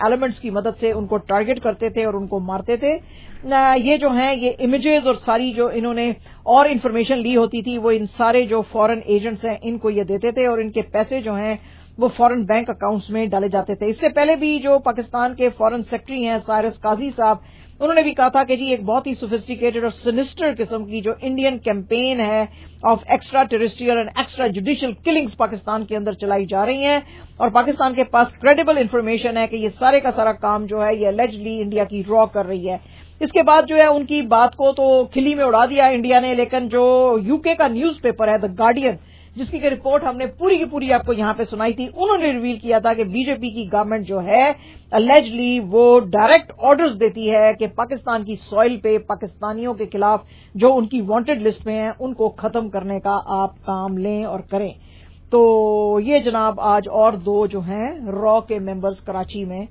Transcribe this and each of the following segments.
Elements کی مدد سے ان کو ٹارگٹ کرتے تھے اور ان کو مارتے تھے. یہ جو ہیں یہ امیجز اور ساری جو انہوں نے اور انفارمیشن لی ہوتی تھی وہ ان سارے جو فورن ایجنٹس ہیں ان کو یہ دیتے تھے اور ان کے پیسے جو ہیں وہ فورن بینک اکاؤنٹس میں ڈالے جاتے تھے. اس سے پہلے بھی جو پاکستان کے فورن سیکرٹری ہیں سائرس قاضی صاحب انہوں نے بھی کہا تھا کہ جی ایک بہت ہی سوفسٹیکیٹڈ اور سینسٹر قسم کی جو انڈین کیمپین ہے of extra terrestrial and extra judicial killings Pakistan کے اندر چلائی جا رہی ہیں اور پاکستان کے پاس کریڈیبل انفارمیشن ہے کہ یہ سارے کا سارا کام جو ہے یہ اللیجلی انڈیا کی را کر رہی ہے. اس کے بعد جو ہے ان کی بات کو تو کھلی میں اڑا دیا انڈیا نے, لیکن جو یو کے کا نیوز پیپر ہے دا گارڈین جس کی رپورٹ ہم نے پوری کی پوری آپ کو یہاں پہ سنائی تھی, انہوں نے ریویل کیا تھا کہ بی جے پی کی گورنمنٹ جو ہے اللیجلی وہ ڈائریکٹ آرڈرز دیتی ہے کہ پاکستان کی سوئل پہ پاکستانیوں کے خلاف جو ان کی وانٹڈ لسٹ میں ہیں ان کو ختم کرنے کا آپ کام لیں اور کریں. تو یہ جناب آج اور 2 جو ہیں را کے ممبرز کراچی میں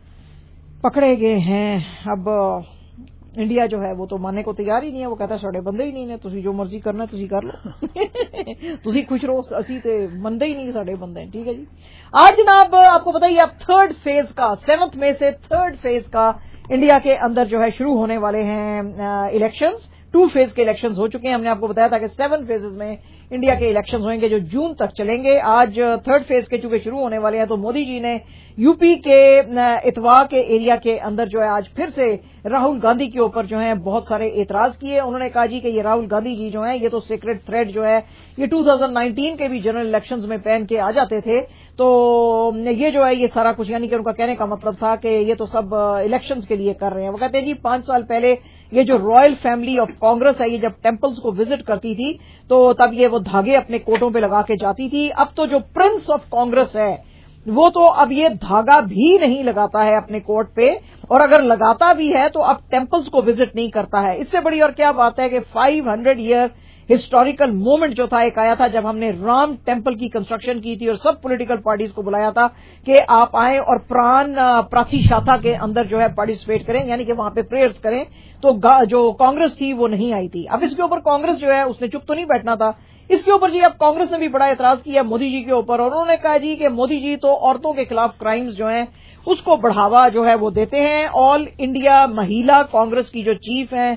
پکڑے گئے ہیں. اب انڈیا جو ہے وہ تو ماننے کو تیار ہی نہیں ہے, وہ کہتا ہے ساڈے بندے ہی نہیں نے, تسی جو مرضی کرنا تسی کر لو تسی خوش رہو, اسی تے مندے ہی نہیں ساڈے بندے ہیں. ٹھیک ہے جی. آج جناب آپ کو بتائیے اب 3rd فیز کا 7 مئی سے 3rd فیز کا انڈیا کے اندر جو ہے شروع ہونے والے ہیں الیکشنز. 2 فیز کے الیکشنز ہو چکے ہیں. ہم نے آپ کو بتایا تھا کہ 7 فیزز میں انڈیا کے الیکشنز ہوئیں گے جو جون تک چلیں گے. آج 3rd فیز کے چونکہ شروع ہونے والے ہیں تو مودی جی نے یو پی کے اتوا کے ایریا کے اندر جو ہے آج پھر سے راہل گاندھی کے اوپر جو ہے بہت سارے اعتراض کیے. انہوں نے کہا جی کہ یہ راہل گاندھی جی جو ہیں یہ تو سیکرٹ تھریڈ جو ہے یہ 2019 کے بھی جنرل الیکشنز میں پہن کے آ جاتے تھے, تو یہ جو ہے یہ سارا کچھ یعنی کہ ان کا کہنے کا مطلب تھا کہ یہ تو سب الیکشنز کے لیے کر رہے ہیں. وہ کہتے ہیں جی 5 سال پہلے یہ جو رائل فیملی آف کانگریس ہے یہ جب ٹیمپلز کو وزٹ کرتی تھی تو تب یہ وہ دھاگے اپنے کوٹوں پہ لگا کے جاتی تھی. اب تو جو پرنس آف کانگریس ہے وہ تو اب یہ دھاگا بھی نہیں لگاتا ہے اپنے کوٹ پہ, اور اگر لگاتا بھی ہے تو اب ٹیمپلز کو وزٹ نہیں کرتا ہے. اس سے بڑی اور کیا بات ہے کہ 500 ایئر ہسٹوریکل مومنٹ جو تھا ایک آیا تھا جب ہم نے رام ٹیمپل کی کنسٹرکشن کی تھی اور سب پولیٹیکل پارٹیز کو بلایا تھا کہ آپ آئیں اور پران پراتھی شاخا کے اندر جو ہے پارٹیسپیٹ کریں, یعنی کہ وہاں پہ پریئرز کریں. تو جو کانگریس تھی وہ نہیں آئی تھی. اب اس کے اوپر کانگریس جو ہے اس نے چپ تو نہیں بیٹھنا تھا. اس کے اوپر جی اب کانگریس نے بھی بڑا اعتراض کیا مودی جی کے اوپر, اور انہوں نے کہا جی کہ مودی جی تو عورتوں کے خلاف کرائمز جو ہیں اس کو بڑھاوا جو ہے وہ دیتے ہیں. آل انڈیا مہیلا کانگریس کی جو چیف ہیں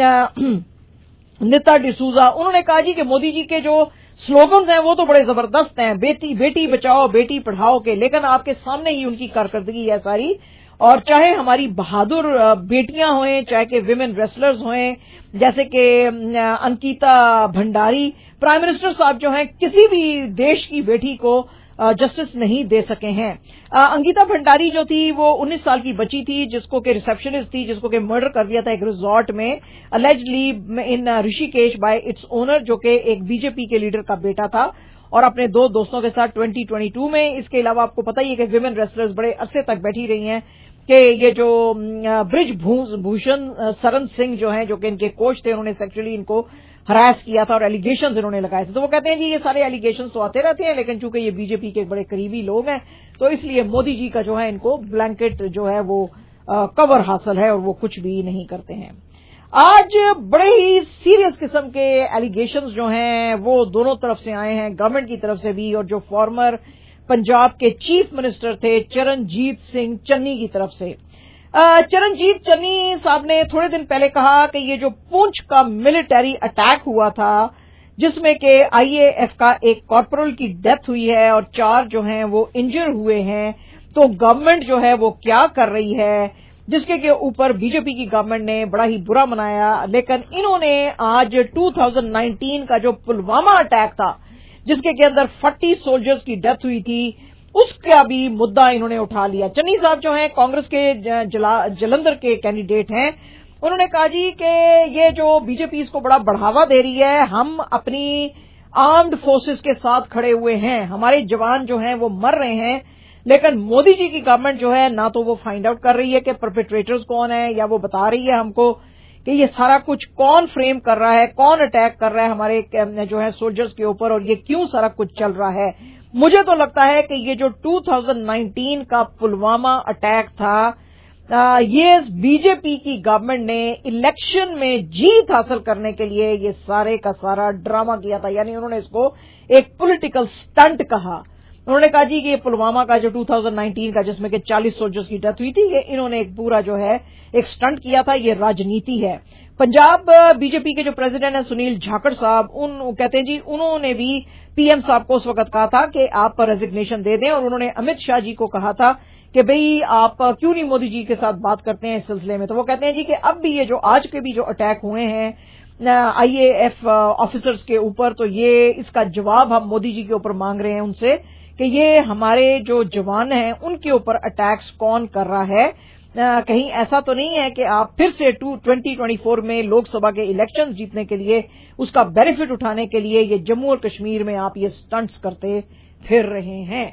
نیتا ڈسوزا, انہوں نے کہا جی کہ مودی جی کے جو سلوگنز ہیں وہ تو بڑے زبردست ہیں, بیٹی بچاؤ بیٹی پڑھاؤ کے, لیکن آپ کے سامنے ہی ان کی کارکردگی ہے ساری. اور چاہے ہماری بہادر بیٹیاں ہوئیں, چاہے کہ ویمن ریسلرز ہوئیں جیسے کہ انکیتا بھنڈاری, پرائم منسٹر صاحب جو ہیں کسی بھی دیش کی بیٹی کو جسٹس نہیں دے سکے ہیں. انکیتا بھنڈاری جو تھی وہ 19 سال کی بچی تھی جس کو کہ ریسپشنسٹ تھی جس کو کہ مرڈر کر دیا تھا ایک ریزورٹ میں allegedly in Rishikesh by its owner, جو کہ ایک بی جے پی کے لیڈر کا بیٹا تھا اور اپنے 2 دوستوں کے ساتھ 2022 میں. اس کے علاوہ آپ کو پتہ ہی ہے کہ ویمن ریسلرز بڑے عرصے تک بیٹھی رہی ہیں کہ یہ جو برج بھوشن سرن سنگھ جو ہیں جو کہ ان کے کوچ تھے انہوں نے سیکچولی ان کو ہراس کیا تھا اور ایلیگیشنز انہوں نے لگائے تھے. تو وہ کہتے ہیں جی یہ سارے ایلیگیشنز تو آتے رہتے ہیں لیکن چونکہ یہ بی جے پی کے بڑے قریبی لوگ ہیں تو اس لیے مودی جی کا جو ہے ان کو بلینکٹ جو ہے وہ کور حاصل ہے اور وہ کچھ بھی نہیں کرتے ہیں. آج بڑے ہی سیریس قسم کے ایلیگیشنز جو ہیں وہ دونوں طرف سے آئے ہیں, گورنمنٹ کی طرف سے بھی اور جو فارمر پنجاب کے چیف منسٹر تھے چرنجیت سنگھ چنی کی طرف سے. چرنجیت چنی صاحب نے تھوڑے دن پہلے کہا کہ یہ جو پونچھ کا ملٹری اٹیک ہوا تھا جس میں کہ آئی اے ایف کا ایک کارپورل کی ڈیتھ ہوئی ہے اور 4 جو ہیں وہ انجر ہوئے ہیں, تو گورنمنٹ جو ہے وہ کیا کر رہی ہے, جس کے اوپر بی جے پی کی گورنمنٹ نے بڑا ہی برا منایا. لیکن انہوں نے آج 2019 کا جو پلوامہ اٹیک تھا جس کے اندر 40 سولجرز کی ڈیتھ ہوئی تھی اس کا بھی مدعا انہوں نے اٹھا لیا. چنی صاحب جو ہیں کانگریس کے جلندھر کے کینڈیڈیٹ ہیں, انہوں نے کہا جی کہ یہ جو بی جے پی اس کو بڑا بڑھاوا دے رہی ہے, ہم اپنی آرمڈ فورسز کے ساتھ کھڑے ہوئے ہیں, ہمارے جوان جو ہیں وہ مر رہے ہیں, لیکن مودی جی کی گورنمنٹ جو ہے نہ تو وہ فائنڈ آؤٹ کر رہی ہے کہ پرپیٹریٹرز کون ہیں یا وہ بتا رہی ہے ہم کو کہ یہ سارا کچھ کون فریم کر رہا ہے, کون اٹیک کر رہا ہے ہمارے جو ہے سولجرز کے اوپر اور یہ کیوں سارا کچھ چل رہا ہے. مجھے تو لگتا ہے کہ یہ جو 2019 کا پلوامہ اٹیک تھا یہ بی جے پی کی گورنمنٹ نے الیکشن میں جیت حاصل کرنے کے لیے یہ سارے کا سارا ڈرامہ کیا تھا, یعنی انہوں نے اس کو ایک پولیٹیکل سٹنٹ کہا उन्होंने कहा जी कि ये पुलवामा का जो 2019 का जिसमें कि 40 सोल्जर्स की डेथ हुई थी, ये इन्होंने एक पूरा जो है एक स्टंट किया था, ये राजनीति है। पंजाब बीजेपी के जो प्रेसिडेंट हैं सुनील जाखड़ साहब, कहते हैं जी उन्होंने भी पीएम साहब को उस वक्त कहा था कि आप रेजिग्नेशन दे दें, और उन्होंने अमित शाह जी को कहा था कि भाई आप क्यों नहीं मोदी जी के साथ बात करते हैं इस सिलसिले में। तो वो कहते हैं जी कि अब भी ये जो आज के भी जो अटैक हुए हैं आईएएफ ऑफिसर्स के ऊपर, तो ये इसका जवाब हम मोदी जी के ऊपर मांग रहे हैं उनसे कि ये हमारे जो जवान हैं उनके ऊपर अटैक्स कौन कर रहा है। कहीं ऐसा तो नहीं है कि आप फिर से 2024 में लोकसभा के इलेक्शंस जीतने के लिए उसका बेनिफिट उठाने के लिए ये जम्मू और कश्मीर में आप ये स्टंट्स करते फिर रहे हैं।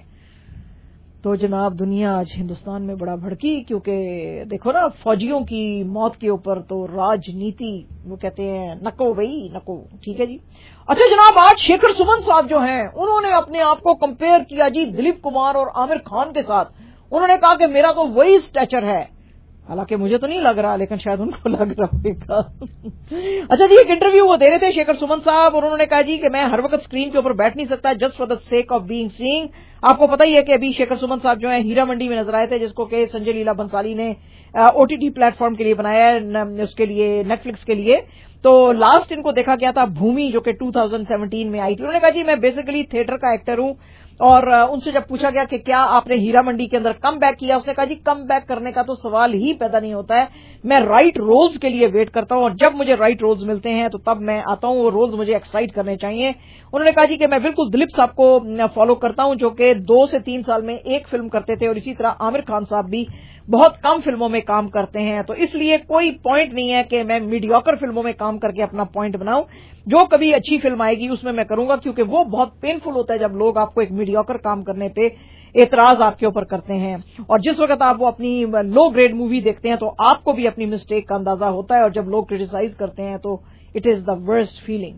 तो जनाब दुनिया आज हिंदुस्तान में बड़ा भड़की, क्योंकि देखो ना फौजियों की मौत के ऊपर तो राजनीति, वो कहते हैं नको भाई नको। ठीक है जी। अच्छा जनाब, आज शेखर सुमन साहब जो हैं उन्होंने अपने आप को कंपेयर किया जी दिलीप कुमार और आमिर खान के साथ। उन्होंने कहा कि मेरा तो वही स्टैचर है, हालांकि मुझे तो नहीं लग रहा, लेकिन शायद उनको लग रहा होगा। अच्छा जी, एक इंटरव्यू वो दे रहे थे शेखर सुमन साहब, और उन्होंने कहा जी कि मैं हर वक्त स्क्रीन के ऊपर बैठ नहीं सकता just for the sake of being seeing. आपको पता ही है कि अभी शेखर सुमन साहब जो है हीरा मंडी में नजर आए थे, जिसको कि संजय लीला बंसाली ने ओटीटी प्लेटफॉर्म के लिए बनाया है, उसके लिए नेटफ्लिक्स के लिए। तो लास्ट इनको देखा गया था भूमि, जो कि 2017 में आई थी। उन्होंने कहा जी मैं बेसिकली थिएटर का एक्टर हूं, और उनसे जब पूछा गया कि क्या आपने हीरा मंडी के अंदर कम बैक किया, उसने कहा जी कम बैक करने का तो सवाल ही पैदा नहीं होता है, मैं राइट रोल्स के लिए वेट करता हूं, और जब मुझे राइट रोल्स मिलते हैं तो तब मैं आता हूं, वो रोल्स मुझे एक्साइट करने चाहिए। उन्होंने कहा जी कि मैं बिल्कुल दिलीप साहब को फॉलो करता हूं, जो कि 2 से 3 साल में एक फिल्म करते थे, और इसी तरह आमिर खान साहब भी बहुत कम फिल्मों में काम करते हैं। तो इसलिए कोई पॉइंट नहीं है कि मैं मीडियोकर फिल्मों में काम करके अपना पॉइंट बनाऊं, जो कभी अच्छी फिल्म आएगी उसमें मैं करूंगा, क्योंकि वो बहुत पेनफुल होता है जब लोग आपको एक मीडियोकर काम करने पे एतराज आपके ऊपर करते हैं, और जिस वक्त आप वो अपनी लो ग्रेड मूवी देखते हैं तो आपको भी अपनी मिस्टेक का अंदाजा होता है, और जब लोग क्रिटिसाइज करते हैं तो it is the worst feeling.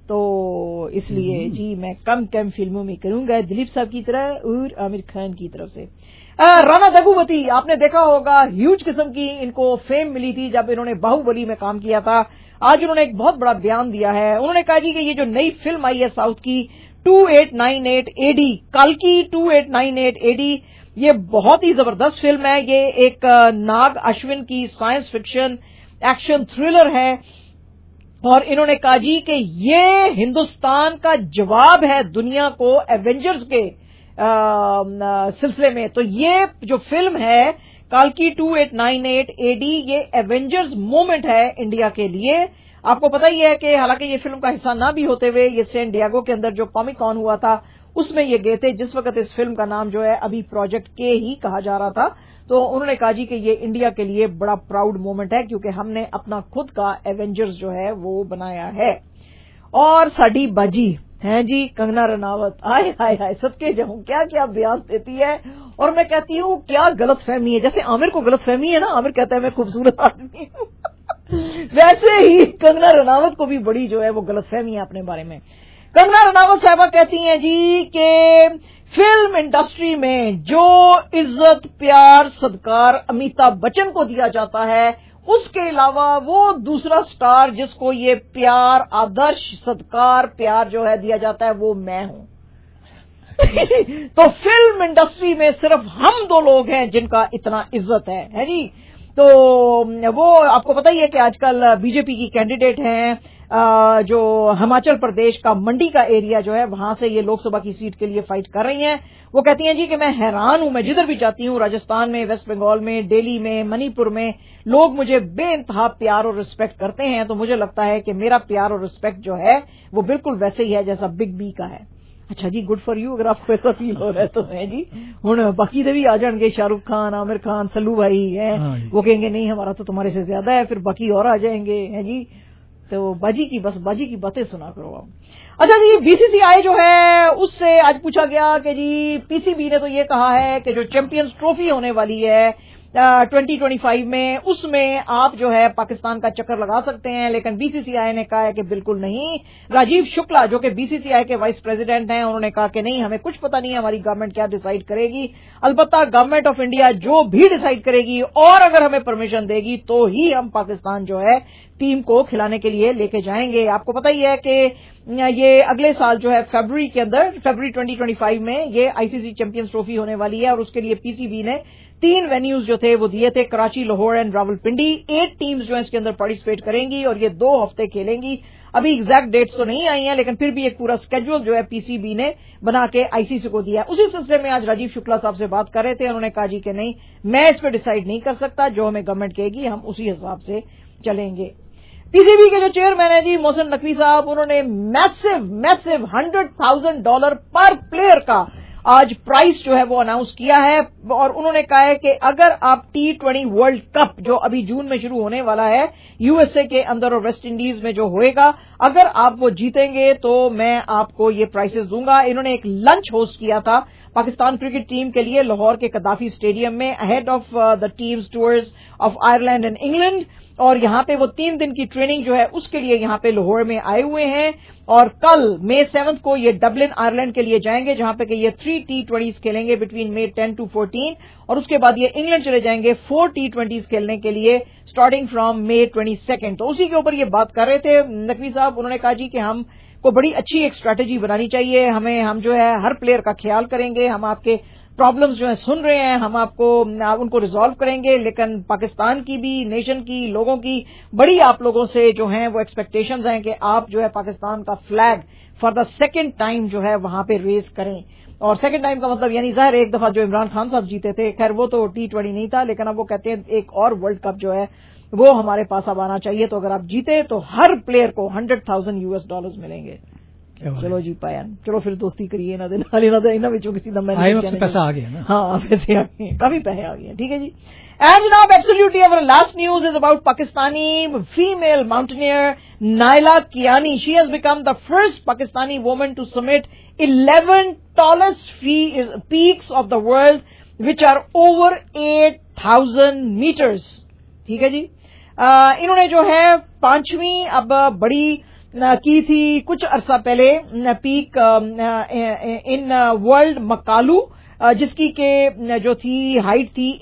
तो इसलिए जी मैं कम फिल्मों में करूंगा दिलीप साहब की तरह और आमिर खान की तरफ से। राणा दग्गुवती, आपने देखा होगा ह्यूज किस्म की इनको फेम मिली थी जब इन्होंने बाहुबली में काम किया था। आज उन्होंने एक बहुत बड़ा बयान दिया है। उन्होंने कहा जी कि ये जो नई फिल्म आई है साउथ की 2898 एडी, कल्कि 2898 एडी, ये बहुत ही जबरदस्त फिल्म है। ये एक नाग अश्विन की साइंस फिक्शन एक्शन थ्रिलर है, और इन्होंने कहा जी कि ये हिंदुस्तान का जवाब है दुनिया को एवेंजर्स के सिलसिले में। तो ये जो फिल्म है कल्कि 2898 एडी, ये एवेंजर्स मोमेंट है इंडिया के लिए। आपको पता ही है कि हालांकि ये फिल्म का हिस्सा ना भी होते हुए ये सैन डिएगो के अंदर जो कॉमिक कॉन हुआ था उसमें ये गए थे, जिस वक्त इस फिल्म का नाम जो है अभी प्रोजेक्ट के ही कहा जा रहा था। तो उन्होंने कहा जी कि ये इंडिया के लिए बड़ा प्राउड मोमेंट है, क्योंकि हमने अपना खुद का एवेंजर्स जो है वो बनाया है। और साडी बाजी हैं जी कंगना रनावत, हाय हाय हाय सदके जाऊं, क्या क्या बयान देती है। और मैं कहती हूँ क्या गलत फहमी है, जैसे आमिर को गलत फहमी है ना, आमिर कहता है मैं खूबसूरत आदमी हूं वैसे ही कंगना रनावत को भी बड़ी जो है वो गलत फहमी है अपने बारे में। कंगना रनावत साहबा कहती हैं जी कि फिल्म इंडस्ट्री में जो इज्जत प्यार सत्कार अमिताभ बच्चन को दिया जाता है, उसके अलावा वो दूसरा स्टार जिसको ये प्यार आदर्श सत्कार प्यार जो है दिया जाता है वो मैं हूं तो फिल्म इंडस्ट्री में सिर्फ हम 2 लोग हैं जिनका इतना इज्जत है जी। तो वो आपको पता ही है कि आजकल बीजेपी की कैंडिडेट हैं, जो हिमाचल प्रदेश का मंडी का एरिया जो है वहां से ये लोकसभा की सीट के लिए फाइट कर रही हैं। वो कहती हैं जी कि मैं हैरान हूं, मैं जिधर भी जाती हूं, राजस्थान में, वेस्ट बंगाल में, दिल्ली में, मणिपुर में, लोग मुझे बेइंतहा प्यार और रिस्पेक्ट करते हैं। तो मुझे लगता है कि मेरा प्यार और रिस्पेक्ट जो है वो बिल्कुल वैसे ही है जैसा बिग बी का है। अच्छा जी, गुड फॉर यू, अगर आपको ऐसा फील हो रहा है तो है जी। हुण बाकी दे भी आ जाएंगे, शाहरुख खान, आमिर खान, सल्लू भाई है, वो कहेंगे नहीं हमारा तो तुम्हारे से ज्यादा है, फिर बाकी और आ जाएंगे हैं जी। तो बाजी की बातें सुना करो आप। अच्छा जी, बीसीसीआई जो है उससे आज पूछा गया कि जी पीसीबी ने तो ये कहा है कि जो चैंपियंस ट्रॉफी होने वाली है 2025 में, उसमें आप जो है पाकिस्तान का चक्कर लगा सकते हैं। लेकिन बीसीसीआई ने कहा है कि बिल्कुल नहीं। राजीव शुक्ला जो कि बीसीसीआई के वाइस प्रेसिडेंट हैं, उन्होंने कहा कि नहीं, हमें कुछ पता नहीं है हमारी गवर्नमेंट क्या डिसाइड करेगी, अलबत्ता गवर्नमेंट ऑफ इंडिया जो भी डिसाइड करेगी और अगर हमें परमिशन देगी तो ही हम पाकिस्तान जो है टीम को खिलाने के लिए लेके जाएंगे। आपको पता ही है कि ये अगले साल जो है फरवरी 2025 में ये आईसीसी चैंपियंस ट्रॉफी होने वाली है और उसके लिए पीसीबी ने 3 वेन्यूज जो थे वो दिए थे, कराची, लाहौर एंड रावलपिंडी। 8 टीम्स जो है इसके अंदर पार्टिसिपेट करेंगी और ये 2 हफ्ते खेलेंगी। अभी एग्जैक्ट डेट्स तो नहीं आई हैं, लेकिन फिर भी एक पूरा स्केड्यूल जो है पीसीबी ने बना के आईसीसी को दिया। उसी सिलसिले में आज राजीव शुक्ला साहब से बात कर रहे थे। उन्होंने कहा जी कि नहीं, मैं इस पर डिसाइड नहीं कर सकता, जो हमें गवर्नमेंट कहेगी हम उसी हिसाब से चलेंगे। पीसीबी के जो चेयरमैन है जी मोहसिन नकवी साहब, उन्होंने मैसिव $100,000 पर प्लेयर का आज प्राइस जो है वो अनाउंस किया है और उन्होंने कहा है कि अगर आप T20 वर्ल्ड कप जो अभी जून में शुरू होने वाला है यूएसए के अंदर और वेस्ट इंडीज में जो होएगा, अगर आप वो जीतेंगे तो मैं आपको ये प्राइसेस दूंगा। इन्होंने एक लंच होस्ट किया था पाकिस्तान क्रिकेट टीम के लिए लाहौर के कदाफी स्टेडियम में ahead of the teams tours of Ireland and England, और यहां पे वो 3 दिन की ट्रेनिंग जो है उसके लिए यहां पे लाहौर में आए हुए हैं। और कल May 7 को ये डबलिन आयरलैंड के लिए जाएंगे जहां पे कि ये 3 T20s खेलेंगे बिटवीन May 10 to 14 और उसके बाद ये इंग्लैंड चले जाएंगे 4 T20s खेलने के लिए स्टार्टिंग फ्रॉम May 22। तो उसी के ऊपर ये बात कर रहे थे नकवी साहब। उन्होंने कहा जी कि हम को बड़ी अच्छी एक स्ट्रैटेजी बनानी चाहिए, हम जो है हर प्लेयर का ख्याल करेंगे, हम आपके प्रॉब्लम्स जो है सुन रहे हैं, हम उनको रिजॉल्व करेंगे, लेकिन पाकिस्तान की भी, नेशन की, लोगों की बड़ी आप लोगों से जो हैं वो एक्सपेक्टेशंस हैं कि आप जो है पाकिस्तान का flag for the second time जो है वहां पे रेज करें। और सेकंड टाइम का मतलब यानी जाहिर एक दफा जो इमरान खान साहब जीते थे, खैर वो तो T20 नहीं था, लेकिन अब वो कहते हैं एक और वर्ल्ड कप जो है वो हमारे पास अब आना चाहिए। तो अगर आप जीते तो हर प्लेयर को $100,000 मिलेंगे। चलो जी पायन, चलो फिर दोस्ती करिए ना दिन ना बिचों किसी दम पैसा आ गया ना। हाँ पैसे आ गए, काफी पैसे आ गए। ठीक है जी। एंड जनाब absolutely our last news is about Pakistani female mountaineer Naila Kiani. She has become the first Pakistani woman to summit 11 tallest peaks of the world which are over 8,000 meters। ठीक है जी। इन्होंने जो है 5वीं अब बड़ी की थी कुछ अरसा पहले पीक इन वर्ल्ड मकालू, जिसकी के जो थी हाइट थी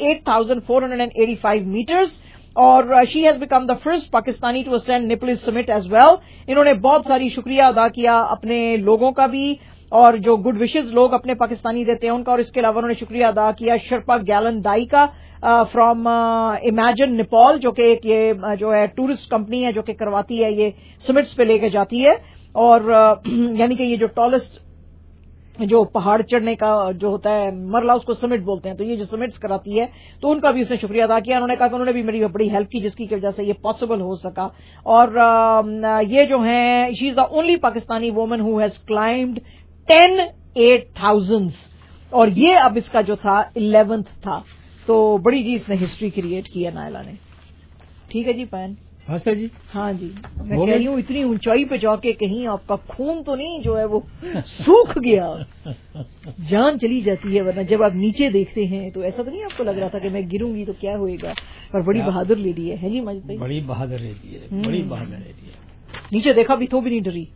8,485 मीटर्स और she has become the first Pakistani to ascend Nepal's summit as well. इन्होंने बहुत सारी शुक्रिया अदा किया अपने लोगों का भी और जो गुड विशेज लोग अपने पाकिस्तानी देते हैं उनका, और इसके अलावा उन्होंने शुक्रिया अदा किया शर्पा गैलन दाई का फ्रॉम इमेजिन नेपाल, जो कि एक ये जो है टूरिस्ट कंपनी है जो कि करवाती है ये समिट्स पे लेके जाती है और यानी कि ये जो टॉलेस्ट जो पहाड़ चढ़ने का जो होता है मरला उसको समिट बोलते हैं, तो ये जो समिट्स कराती है तो उनका भी उसने शुक्रिया अदा किया। उन्होंने कहा कि उन्होंने भी मेरी बड़ी हेल्प की जिसकी वजह से ये पॉसिबल हो सका। और ये जो है she is the only Pakistani woman who has climbed 10 8,000 और ये अब इसका जो था 11th था। तो बड़ी जी इसने हिस्ट्री क्रिएट की है नायला ने। ठीक है जी पायन। हाँ सर जी। हाँ जी, मैं कह रही हूँ इतनी ऊंचाई पे जाके कहीं आपका खून तो नहीं जो है वो सूख गया, जान चली जाती है, वरना जब आप नीचे देखते हैं तो ऐसा तो नहीं आपको लग रहा था कि मैं गिरूंगी तो क्या होएगा। पर बड़ी बहादुर लेडी है जी माजिद भाई, बड़ी बहादुर लेडी है, बड़ी बहादुर लेडी है। नीचे देखा भी तो भी नहीं डरी।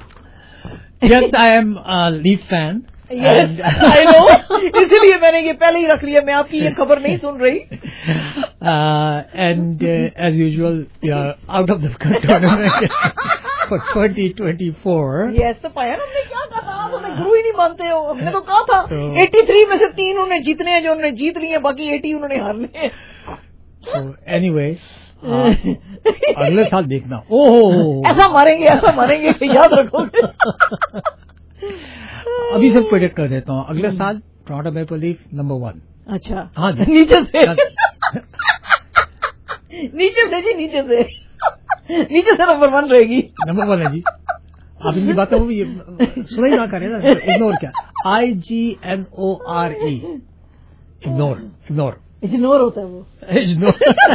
Yes, I am a Leaf fan. Yes, I know. इसलिए मैंने ये पहले ही रख लिया, मैं आपकी ये खबर नहीं सुन रही। And as usual, we are out of the tournament for 2024. Yes, तो पाया ना हमने क्या कहा था, आप हमें गुरु ही नहीं मानते हो। हमने तो कहा था 83 में से 3 उन्होंने जीतने हैं जो उन्होंने जीत लिए, बाकी 80 उन्होंने हारने हैं। So anyway, अगले साल देखना। ओह ऐसा मारेंगे याद रखोगे। अभी सब प्रेडिक्ट कर देता हूँ, अगले साल टोरंटो मैपल लीफ नंबर 1। अच्छा हाँ जी, नीचे से नीचे से नंबर 1 रहेगी। नंबर 1 है जी। आप इनकी बातें वो भी सुना ही ना करें ना, इग्नोर क्या, IGNORE, इग्नोर होता है वो, इग्नोर।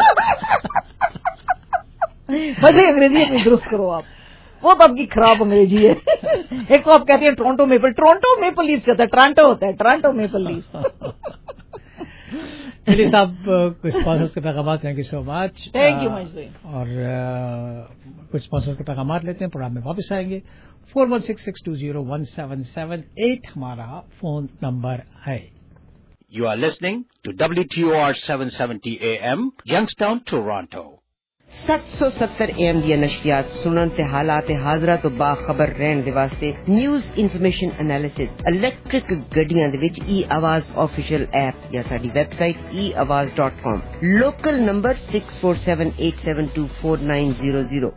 वैसे अंग्रेजी अपनी दुरुस्त करो आप, वो तो आपकी खराब अंग्रेजी है। एक तो आप कहते हैं टोरंटो मेपल लीफ्स कहता है, टोरंटो होता है टोरंटो मेपल लीफ्स। چلیے صاحب کچھ اسپانسرز کے پیغامات. Thank you so much. Thank you much. اور کچھ اسپانسرز کے پیغامات لیتے ہیں, پروگرام میں واپس آئیں گے. 4166201778 ہمارا فون نمبر ہے. You are listening to WTOR 770 AM, Youngstown, Toronto. 770 AM دیا نشریات سنن تے حالات حاضرہ تو باخبر رہن دے واسطے نیوز انفارمیشن انالیسس الیکٹرک گڈیاں دے وچ ای آواز آفیشیل ایپ یا ساڈی web site eawaz.com. Local number 6478724900.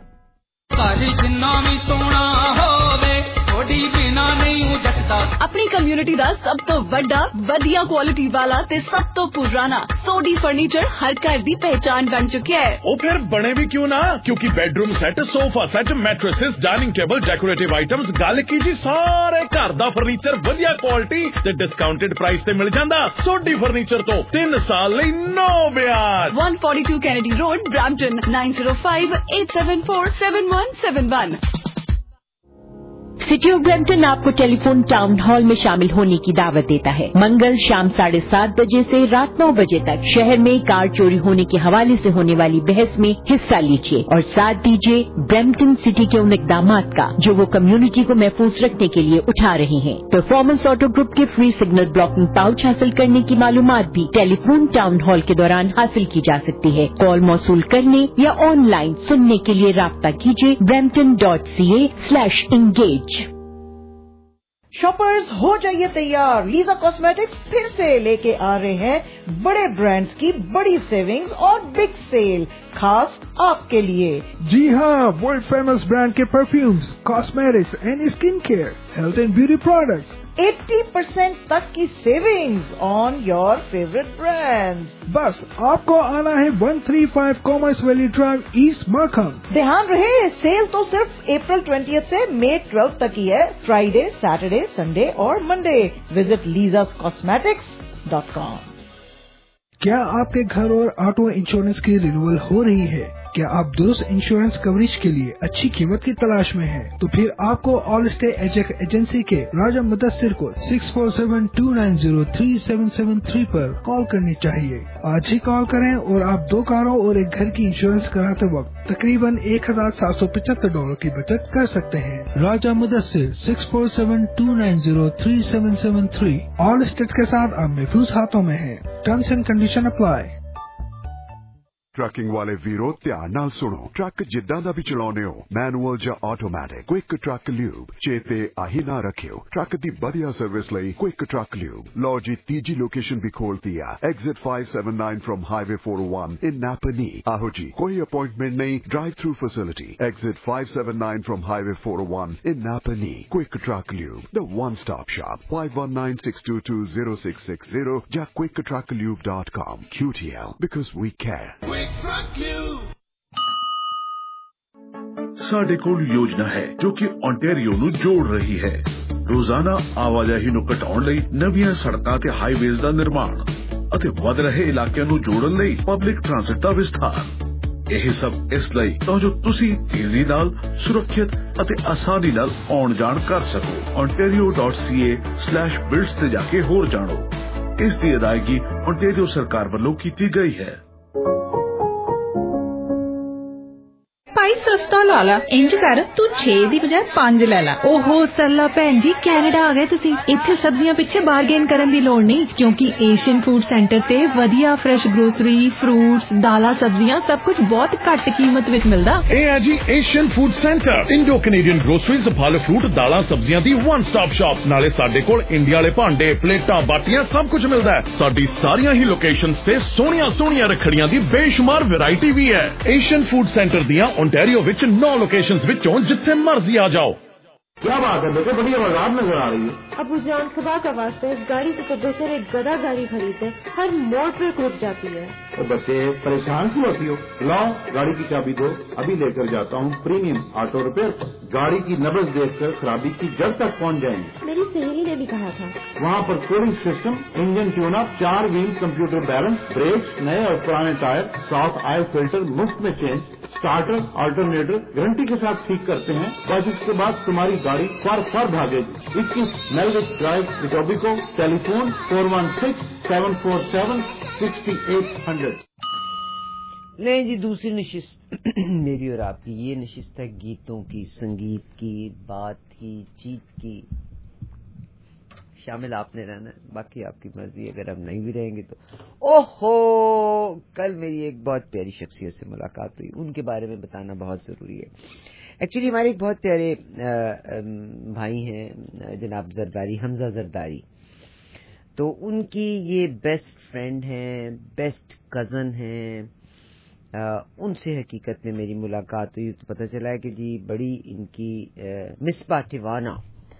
اپنی کمیونٹی دا سب تو بڑا ودیا کوالٹی والا تے سب تو پرانا سوڈی فرنیچر ہر گھر دی پہچان بن چکیا ہے. او پھر بنے بھی کیوں نہ, کیونکہ bedroom set, sofa set, mattresses, dining table, decorative items, گل کی جی سارے گھر دا فرنیچر ودیا کوالٹی تے ڈسکاؤنٹڈ پرائس تے مل جاندا. سوڈی فرنیچر تو 3 سال لئی نو بیاج. 142 Kennedy road, Brampton. 9058747171. City of Brampton آپ کو ٹیلی فون ٹاؤن ہال میں شامل ہونے کی دعوت دیتا ہے. منگل شام 7:30 بجے سے رات 9 بجے تک شہر میں کار چوری ہونے کے حوالے سے ہونے والی بحث میں حصہ لیجیے اور ساتھ دیجیے برمپٹن سٹی کے ان اقدامات کا جو وہ کمیونٹی کو محفوظ رکھنے کے لیے اٹھا رہے ہیں. پرفارمنس آٹو گروپ کے فری سگنل بلاکنگ پاؤچ حاصل کرنے کی معلومات بھی ٹیلی فون ٹاؤن ہال کے دوران حاصل کی جا سکتی ہے. کال موصول کرنے یا آن لائن سننے کے لیے رابطہ کیجیے brampton.ca/engage. شاپرز ہو جائیے تیار, لیزا کاسمیٹکس پھر سے لے کے آ رہے ہیں بڑے برانڈز کی بڑی سیونگز اور بگ سیل خاص آپ کے لیے. جی ہاں, ورلڈ فیمس برانڈ کے perfumes, cosmetics and skin care, health and beauty products. 80% تک کی savings on your favourite brands. بس آپ کو آنا ہے 135 commerce valley drive, east Markham. دھیان رہے, سیل تو صرف اپریل 20 سے مئی 12 تک ہی ہے. فرائیڈے, سیٹرڈے, سنڈے اور منڈے. Visit lisascosmetics.com. کیا آپ کے گھر اور آٹو انشورنس کی رینیول ہو رہی ہے؟ کیا آپ درست انشورنس کوریج کے لیے اچھی قیمت کی تلاش میں ہیں؟ تو پھر آپ کو آل اسٹے ایجنسی کے راجہ مدثر کو 6472903773 پر کال کرنی چاہیے. آج ہی کال کریں اور آپ 2 کاروں اور ایک گھر کی انشورنس کراتے وقت تقریباً $1,775 کی بچت کر سکتے ہیں. راجہ مدثر 6472903773. آل اسٹیٹ کے ساتھ آپ محفوظ ہاتھوں میں ہیں. Terms and condition apply. Trucking ਵਾਲੇ ਵੀਰੋ ਧਿਆਨ ਨਾਲ ਸੁਣੋ. ਟਰੱਕ ਜਿੱਦਾਂ ਦਾ ਵੀ ਚਲਾਉਂਦੇ ਹੋ, ਮੈਨੂਅਲ ਜਾਂ ਆਟੋਮੈਟਿਕ, ਕੁਇਕ ਟਰੱਕ ਲਿਊਬ ਚੇਤੇ ਆਹੀ ਨਾ ਰੱਖਿਓ. ਟਰੱਕ ਦੀ ਵਧੀਆ ਸਰਵਿਸ ਲਈ ਕੁਇਕ ਟਰੱਕ ਲਿਊਬ. ਲਓ ਜੀ, ਤੀਜੀ ਲੋਕੇਸ਼ਨ ਵੀ ਖੋਲਤੀ ਆ. Exit 579 from highway 401 in Napanee. ਆਹੋ ਜੀ, ਕੋਈ ਅਪਾਇੰਟਮੈਂਟ ਨਹੀਂ, drive through facility. Exit 579 from highway 401 in Napanee. Quick truck lube, the one stop shop. 5196220660 ਜਾਂ quicktrucklube.com. QTL, because we care. ਸਾਡੇ ਕੋਲ ਯੋਜਨਾ ਹੈ ਜੋ ਕਿ ontario ਨੂੰ ਜੋੜ ਰਹੀ ਹੈ. ਰੋਜ਼ਾਨਾ ਆਵਾਜਾਈ ਨੂੰ ਘਟਾਉਣ ਲਈ ਨਵੀਆਂ ਸੜਕਾਂ ਤੇ ਹਾਈਵੇਜ਼ ਦਾ ਨਿਰਮਾਣ ਅਤੇ ਵੱਧ ਰਹੇ ਇਲਾਕਿਆਂ ਨੂੰ ਜੋੜਨ ਲਈ ਪਬਲਿਕ ਟ੍ਰਾਂਸਪੋਰਟ ਦਾ ਵਿਸਥਾਰ. ਇਹ ਸਭ ਇਸ ਲਈ ਤਾਂ ਜੋ ਤੁਸੀਂ ਤੇਜ਼ੀ ਨਾਲ, ਸੁਰੱਖਿਅਤ ਅਤੇ ਆਸਾਨੀ ਨਾਲ ਆਉਣ ਜਾਣ ਕਰ ਸਕੋ. ontario.ca/builds ਤੇ ਜਾ ਕੇ ਹੋਰ ਜਾਣੋ. ਇਸ ਦੀ ਅਦਾਇਗੀ ontario ਸਰਕਾਰ ਵੱਲੋਂ ਕੀਤੀ ਗਈ ਹੈ. ਭਾਈ ਸਸਤਾ ਲਾ ਲਾ, ਇੰਜ ਕਰ ਤੂੰ 6 ਦੀ ਬਜਾਏ 5 ਲੈ ਲਾ. ਓਹੋ ਸਰਲਾ ਭੈਣ ਜੀ, ਕੈਨੇਡਾ ਆ ਗਏ ਤੁਸੀਂ. ਇੱਥੇ ਸਬਜ਼ੀਆਂ ਪਿੱਛੇ ਬਾਰਗੇਨ ਕਰਨ ਦੀ ਲੋੜ ਨਹੀਂ, ਕਿਉਂਕਿ ਏਸ਼ੀਅਨ ਫੂਡ ਸੈਂਟਰ ਤੇ ਵਧੀਆ ਫਰੈਸ਼ ਗਰੋਸਰੀ, ਫਰੂਟਸ, ਦਾਲਾਂ, ਸਬਜ਼ੀਆਂ ਸਭ ਕੁਝ ਬਹੁਤ ਘੱਟ ਕੀਮਤ ਵਿੱਚ ਮਿਲਦਾ. ਇਹ ਹੈ ਜੀ Asian food centre. Indo Canadian groceries, ਫਲ ਫਰੂਟ, ਦਾਲਾਂ, ਸਬਜ਼ੀਆਂ ਦੀ ਵਨ ਸਟਾਪ ਸ਼ਾਪ. ਨਾਲੇ ਸਾਡੇ ਕੋਲ ਇੰਡੀਆ ਵਾਲੇ ਭਾਂਡੇ, ਪਲੇਟਾਂ, ਬਾਟੀਆਂ ਸਭ ਕੁਝ ਮਿਲਦਾ ਹੈ. ਸਾਡੀ ਸਾਰੀਆਂ ਹੀ ਲੋਕੇਸ਼ਨਸ ਤੇ ਸੋਹਣੀਆਂ ਰੱਖੜੀਆਂ ਦੀ ਬੇਸ਼ੁਮਾਰ ਵੈਰਾਈਟੀ ਵੀ ਹੈ. ਏਸ਼ੀਅਨ ਫੂਡ ਸੈਂਟਰ ਦੀਆਂ ontario ਵਿੱਚ 9 ਲੋਕੇਸ਼ਨਸ ਵਿੱਚੋਂ ਜਿੱਥੇ ਮਰਜ਼ੀ ਆ ਜਾਓ. کیا بات ہے بیٹے, بڑی آواز نظر آ رہی ہے. ابو جان خدا کا واسطہ اس گاڑی سے تو بہتر ایک گدا گاڑی خریدتے, ہر موڑ پہ رک جاتی ہے. بچے پریشان کیوں ہوتی ہو؟ لاؤ گاڑی کی چابی دو, ابھی لے کر جاتا ہوں پریمیم آٹو ریپیئر. گاڑی کی نبض دیکھ کر خرابی کی جڑ تک پہنچ جائیں گے. میری सहेली ने भी कहा था। वहाँ पर cooling system, engine tune up, 4 wheel computer balance, brakes, नए और पुराने टायर, साथ ऑयल फिल्टर मुफ्त में चेंज, स्टार्टर अल्टरनेटर गारंटी के साथ ठीक करते हैं। बस इसके बाद तुम्हारी गाड़ी फर भागेगी। 21 मेलविच ड्राइव, इटोबिको। टेलीफोन 416-747-6800। नहीं जी, दूसरी नशिस्त मेरी और आपकी ये नशिस्त है गीतों की, संगीत की, बात की, चीत की। शामिल आपने रहना है, बाकी आपकी मर्जी, अगर हम नहीं भी रहेंगे तो। ओहो, कल मेरी एक बहुत प्यारी शख्सियत से मुलाकात हुई, उनके बारे में बताना बहुत जरूरी है। एक्चुअली हमारे एक बहुत प्यारे भाई हैं जनाब जरदारी, हमजा जरदारी। तो उनकी ये बेस्ट फ्रेंड हैं, बेस्ट कजन हैं। उनसे हकीकत में मेरी मुलाकात हुई तो पता चला है कि जी बड़ी इनकी मिसबा टिवाना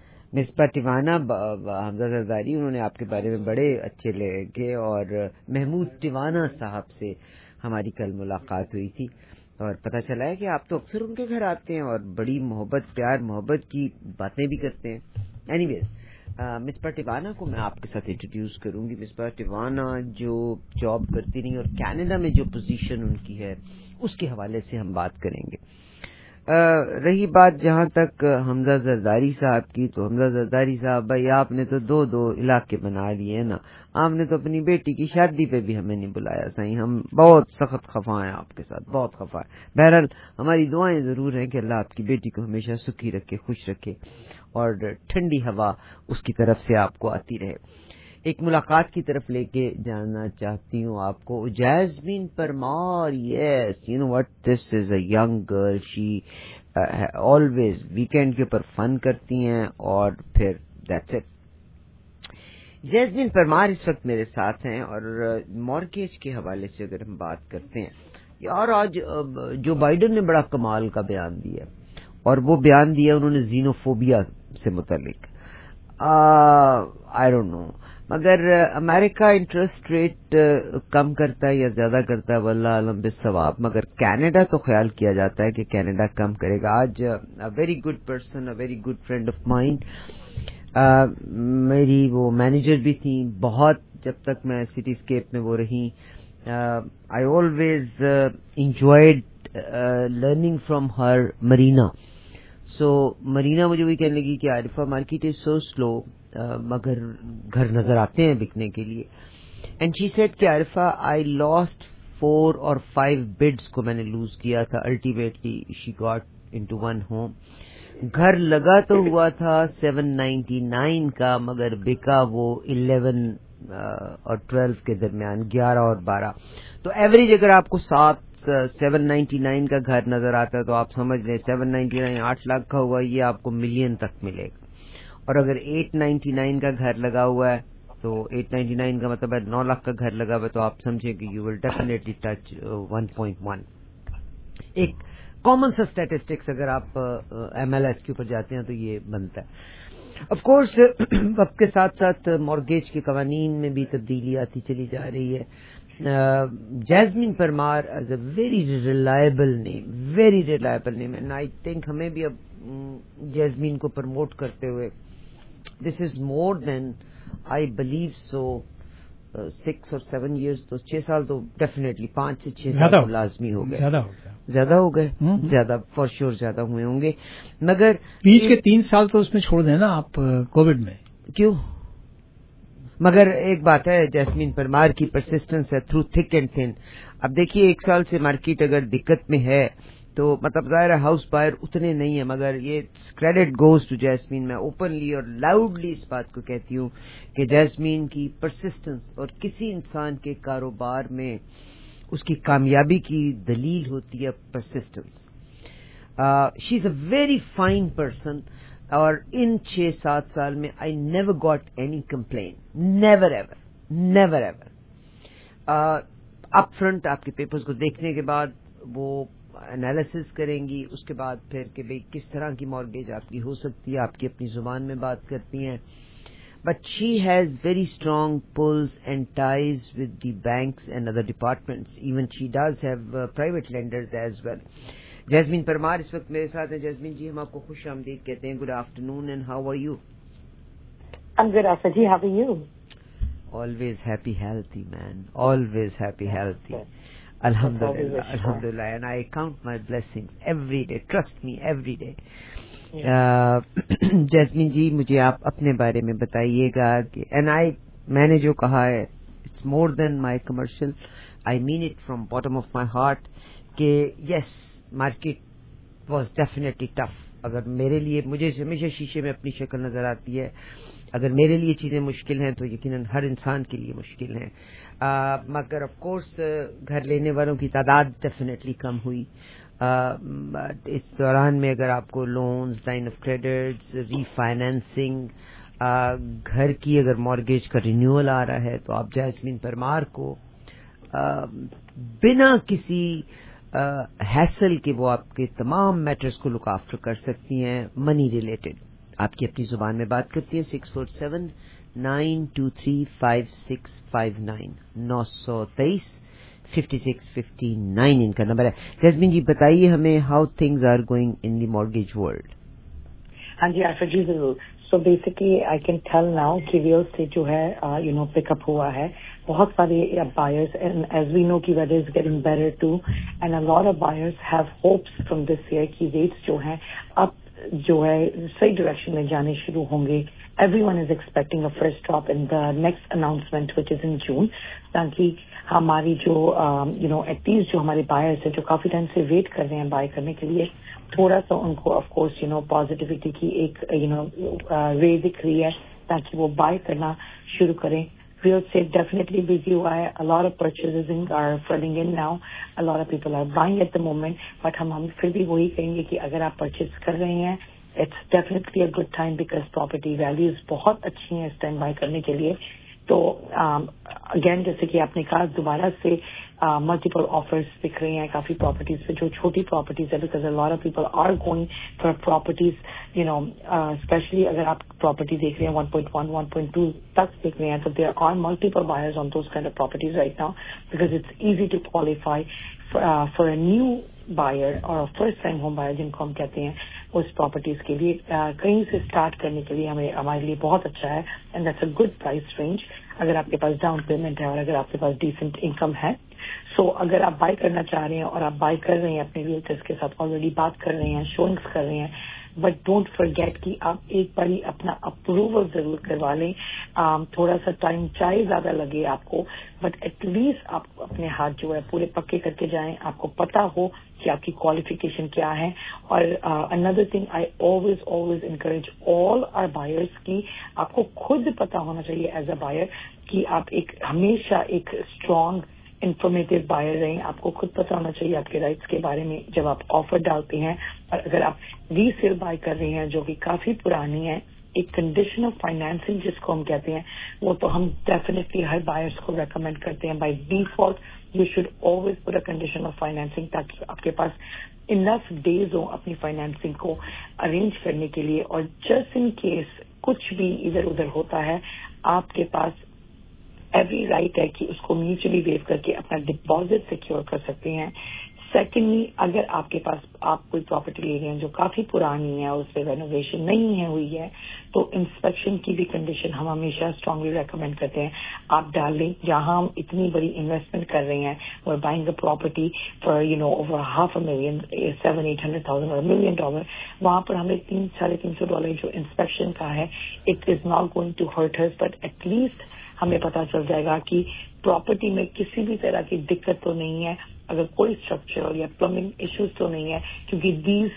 हमजा जरदारी, उन्होंने आपके बारे में बड़े अच्छे लगे। और महमूद टिवाना साहब से हमारी कल मुलाकात हुई थी और पता चला है कि आप तो अक्सर उनके घर आते हैं और बड़ी प्यार मोहब्बत की बातें भी करते हैं। एनीवेज, मिसबा टिवाना को मैं आपके साथ इंट्रोड्यूस करूंगी। मिसबा टिवाना जो जॉब करती रही और कनाडा में जो पोजीशन उनकी है उसके हवाले से हम बात करेंगे। रही बात जहां तक हमजा जरदारी साहब की, तो हमजा जरदारी साहब भाई आपने तो दो इलाके बना लिए ना। आपने तो अपनी बेटी की शादी पे भी हमें नहीं बुलाया सही। हम बहुत सख्त खफा हैं आपके साथ, बहुत खफा है। बहरहाल हमारी दुआएं जरूर हैं कि अल्लाह आपकी बेटी को हमेशा सुखी रखे, खुश रखे और ठंडी हवा उसकी तरफ से आपको आती रहे। एक मुलाकात की तरफ लेके जाना चाहती हूँ आपको। Jasmine Parmar, yes, you know what, this is a young girl. She always weekend के ऊपर फन करती हैं और फिर दैट्स इट। जैस्मीन परमार इस वक्त मेरे साथ हैं और मॉर्गेज के हवाले से अगर हम बात करते हैं, यार आज जो बाइडन ने बड़ा कमाल का बयान दिया और वो बयान दिया उन्होंने जीनोफोबिया से मुतालिक। आई डोंट नो, मगर अमेरिका इंटरेस्ट रेट कम करता है या ज्यादा करता है, वल्लाह आलम बिस्सवाब। मगर कनाडा तो ख्याल किया जाता है कि कनाडा कम करेगा। आज a very good person, a very good friend of mind, मेरी वो मैनेजर भी थी बहुत, जब तक मैं सिटीस्केप में वो रही। I always enjoyed learning from her, Marina. So Marina मुझे वही कहने लगी कि Arifa market is so slow, मगर घर नजर आते हैं बिकने के लिए। एंड शी सेड कि आरिफा आई लॉस्ट 4 और 5 बिड्स को मैंने लूज किया था। Ultimately she got into one home. घर लगा तो हुआ था 799 का, मगर बिका वो 11 और 12 के दरमियान, 11 और 12। तो एवरेज अगर आपको 799 का घर नजर आता है तो आप समझ लें 799 8 लाख का हुआ, ये आपको मिलियन तक मिलेगा। और अगर 899 का घर लगा हुआ है तो 899 का मतलब है 9 लाख का घर लगा हुआ है, तो आप समझें कि यू विल डेफिनेटली टच 1.1। एक कॉमन सा स्टैटिस्टिक्स अगर आप MLS के ऊपर जाते हैं तो ये बनता है। ऑफ कोर्स वक्त के साथ साथ मॉर्गेज के कवानीन में भी तब्दीली आती चली जा रही है। Jasmine Parmar as a very reliable name, and I think हमें भी अब जैस्मीन को प्रमोट करते हुए, this is more than I believe so 6 और 7 years, तो 6 साल तो डेफिनेटली 5 से 6 साल तो लाजमी हो गए। ज्यादा हो गए, ज्यादा फॉर श्योर ज्यादा हुए होंगे। मगर बीच के 3 साल तो उसमें छोड़ देना आप कोविड में। क्यों? मगर एक बात है, जैस्मीन परमार की परसिस्टेंस है थ्रू थिक एंड थिन। अब देखिए 1 साल से मार्केट अगर दिक्कत में है तो मतलब जाहिर है हाउस बायर उतने नहीं है, मगर ये क्रेडिट गोज टू जैस्मीन। मैं ओपनली और लाउडली इस बात को कहती हूँ कि जैस्मीन की परसिस्टेंस, और किसी इंसान के कारोबार में उसकी कामयाबी की दलील होती है persistence. She is a very fine person, और इन 6-7 साल में I never got any complain, never ever. Up front आपके पेपर्स को देखने के बाद वो एनालिसिस करेंगी, उसके बाद फिर कि भाई किस तरह की मॉर्गेज आपकी हो सकती है, आपकी अपनी जुबान में बात करती हैं। But she has very strong pulls and ties with the banks and other departments. Even she does have private lenders as well. Jasmine Parmar इस वक्त मेरे साथ हैं। जैस्मीन जी, हम आपको खुश आमदीद कहते हैं। Good afternoon and how are you? I'm good, Asaji. How are you? Always happy, healthy, man. Always happy, healthy. Alhamdulillah, Alhamdulillah. And I count my blessings every day. Trust me, every day. Jasmine जी, मुझे आप अपने बारे में बताइएगा कि मैंने जो कहा है, it's more than my commercial. I mean it from bottom of my heart. कि yes, market was definitely tough. अगर मेरे लिए, मुझे हमेशा शीशे में अपनी शक्ल नजर आती है, अगर मेरे लिए चीजें मुश्किल हैं तो यकीनन हर इंसान के लिए मुश्किल हैं, मगर ऑफ कोर्स घर लेने वालों की तादाद डेफिनेटली कम हुई. इस दौरान में अगर आपको loans, line of credits, refinancing, घर की अगर मॉर्गेज का रिन्यूअल आ रहा है तो आप जैस्मिन परमार को बिना किसी हैसल के वो आपके तमाम मैटर्स को लुक आफ्टर कर सकती हैं मनी रिलेटेड. आपकी अपनी जुबान में बात करती हैं. 647-923-5659 923-5659 इनका नंबर है. जैस्मिन जी, बताइए हमें how things are going in the mortgage world. हाँ जी आशा जी, जरूर. So basically I can tell now कि रियल एस्टेट जो है पिकअप हुआ है. बहुत सारे buyers, and as we know कि weather is getting better too, and a lot of buyers have hopes from this year कि रेट्स जो है अब जो है सही डायरेक्शन में जाने शुरू होंगे. Everyone is expecting a first drop in the next announcement which is in June, ताकि हमारी जो एटलीस्ट जो हमारे बायर्स है जो काफी टाइम से वेट कर रहे हैं बाय करने के लिए, थोड़ा सा उनको ऑफ कोर्स पॉजिटिविटी की एक रे दिख रही है ताकि वो बाय करना शुरू करें. Real estate definitely busy हुआ है. A lot of purchases are flooding in now. A lot of people are buying at the moment. But हम फिर भी वही कहेंगे कि अगर आप परचेज कर रहे हैं, it's definitely a good time because property values बहुत अच्छी हैं इस टाइम बाय करने के लिए. तो अगेन जैसे कि आपने कहा, दोबारा से मल्टीपल ऑफर्स दिख रही हैं काफी प्रॉपर्टीज पे, जो छोटी प्रॉपर्टीज है, because a lot of people are going for properties, specially अगर आप प्रॉपर्टी देख रहे हैं 1.1, 1.2 तक देख रहे हैं, तो there are multiple buyers on those kind of properties right now because it's easy to qualify for a new buyer और फर्स्ट टाइम होम बायर जिनको हम कहते हैं, उस प्रॉपर्टीज के लिए कहीं से स्टार्ट करने के लिए हमारे लिए बहुत अच्छा है. And that's a good price range अगर आपके पास डाउन पेमेंट है और अगर आपके पास डिसेंट इनकम है. सो अगर आप बाय करना चाह रहे हैं और आप बाय कर रहे हैं, अपने रियल्टर्स के साथ ऑलरेडी बात कर रहे हैं, शोइंग्स कर रहे हैं, बट डोंट फॉरगेट कि आप एक बारी अपना अप्रूवल जरूर करवा लें. थोड़ा सा टाइम चाहे ज्यादा लगे आपको, बट एटलीस्ट आप अपने हाथ जो है पूरे पक्के करके जाएं, आपको पता हो कि आपकी क्वालिफिकेशन क्या है. और another thing I always encourage all our buyers की आपको खुद पता होना चाहिए एज अ बायर कि आप हमेशा एक स्ट्रांग इंफॉर्मेटिव बायर रहें. आपको खुद पता होना चाहिए आपके राइट्स के बारे में जब आप ऑफर डालते हैं. और अगर आप रीसेल बाय कर रहे हैं जो कि काफी पुरानी है, एक कंडीशन ऑफ फाइनेंसिंग जिसको हम कहते हैं, वो तो हम डेफिनेटली हर बायर्स को रेकमेंड करते हैं. By default you should always put a condition of financing ताकि आपके पास इनफ डेज हो अपनी फाइनेंसिंग को अरेंज करने के लिए. और जस्ट इन केस कुछ भी इधर उधर होता है, आपके पास एवरी राइट है कि उसको म्यूचुअली वेव करके अपना डिपॉजिट सिक्योर कर सकते हैं. सेकेंडली, अगर आपके पास आप कोई प्रॉपर्टी ले रहे हैं जो काफी पुरानी है और उस पर रेनोवेशन नहीं है हुई है, तो इंस्पेक्शन की भी कंडीशन हम हमेशा स्ट्रांगली रेकमेंड करते हैं आप डाल लें. जहां हम इतनी बड़ी इन्वेस्टमेंट कर रहे हैं, we are buying a property for over $500,000, $700,000-800,000 or $1 million, वहां पर हमें $300-350 जो इंस्पेक्शन का है, it is not going to hurt us, but at least हमें पता चल जाएगा कि प्रॉपर्टी में किसी भी तरह की दिक्कत तो नहीं है, अगर कोई स्ट्रक्चरल या प्लम्बिंग इश्यूज तो नहीं है, क्योंकि these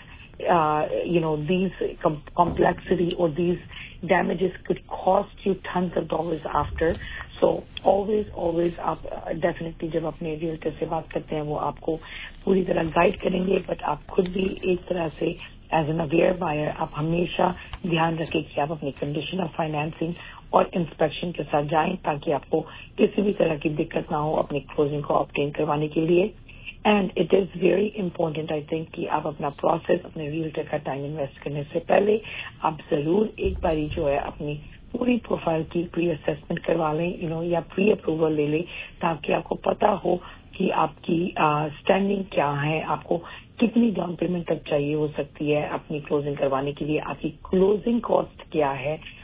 complexity or these damages could cost you tons of dollars after. So always आप definitely जब अपने realtor से बात करते हैं, वो आपको पूरी तरह गाइड करेंगे, बट आप खुद भी एक तरह से एज एन अवेयर बायर आप हमेशा ध्यान रखें कि आप अपनी कंडीशन ऑफ फाइनेंसिंग और इंस्पेक्शन के साथ जाएं ताकि आपको किसी भी तरह की दिक्कत ना हो अपनी क्लोजिंग को ऑब्टेन करवाने के लिए. And it is very important I think कि आप अपना प्रोसेस, अपने रियल्टर का टाइम इन्वेस्ट करने से पहले आप जरूर एक बारी जो है अपनी पूरी प्रोफाइल की प्री असेसमेंट करवा लें, या प्री अप्रूवल ले लें, ताकि आपको पता हो कि आपकी स्टैंडिंग क्या है, आपको कितनी डाउन पेमेंट तक चाहिए हो सकती है अपनी क्लोजिंग करवाने के लिए, आपकी क्लोजिंग कॉस्ट क्या है,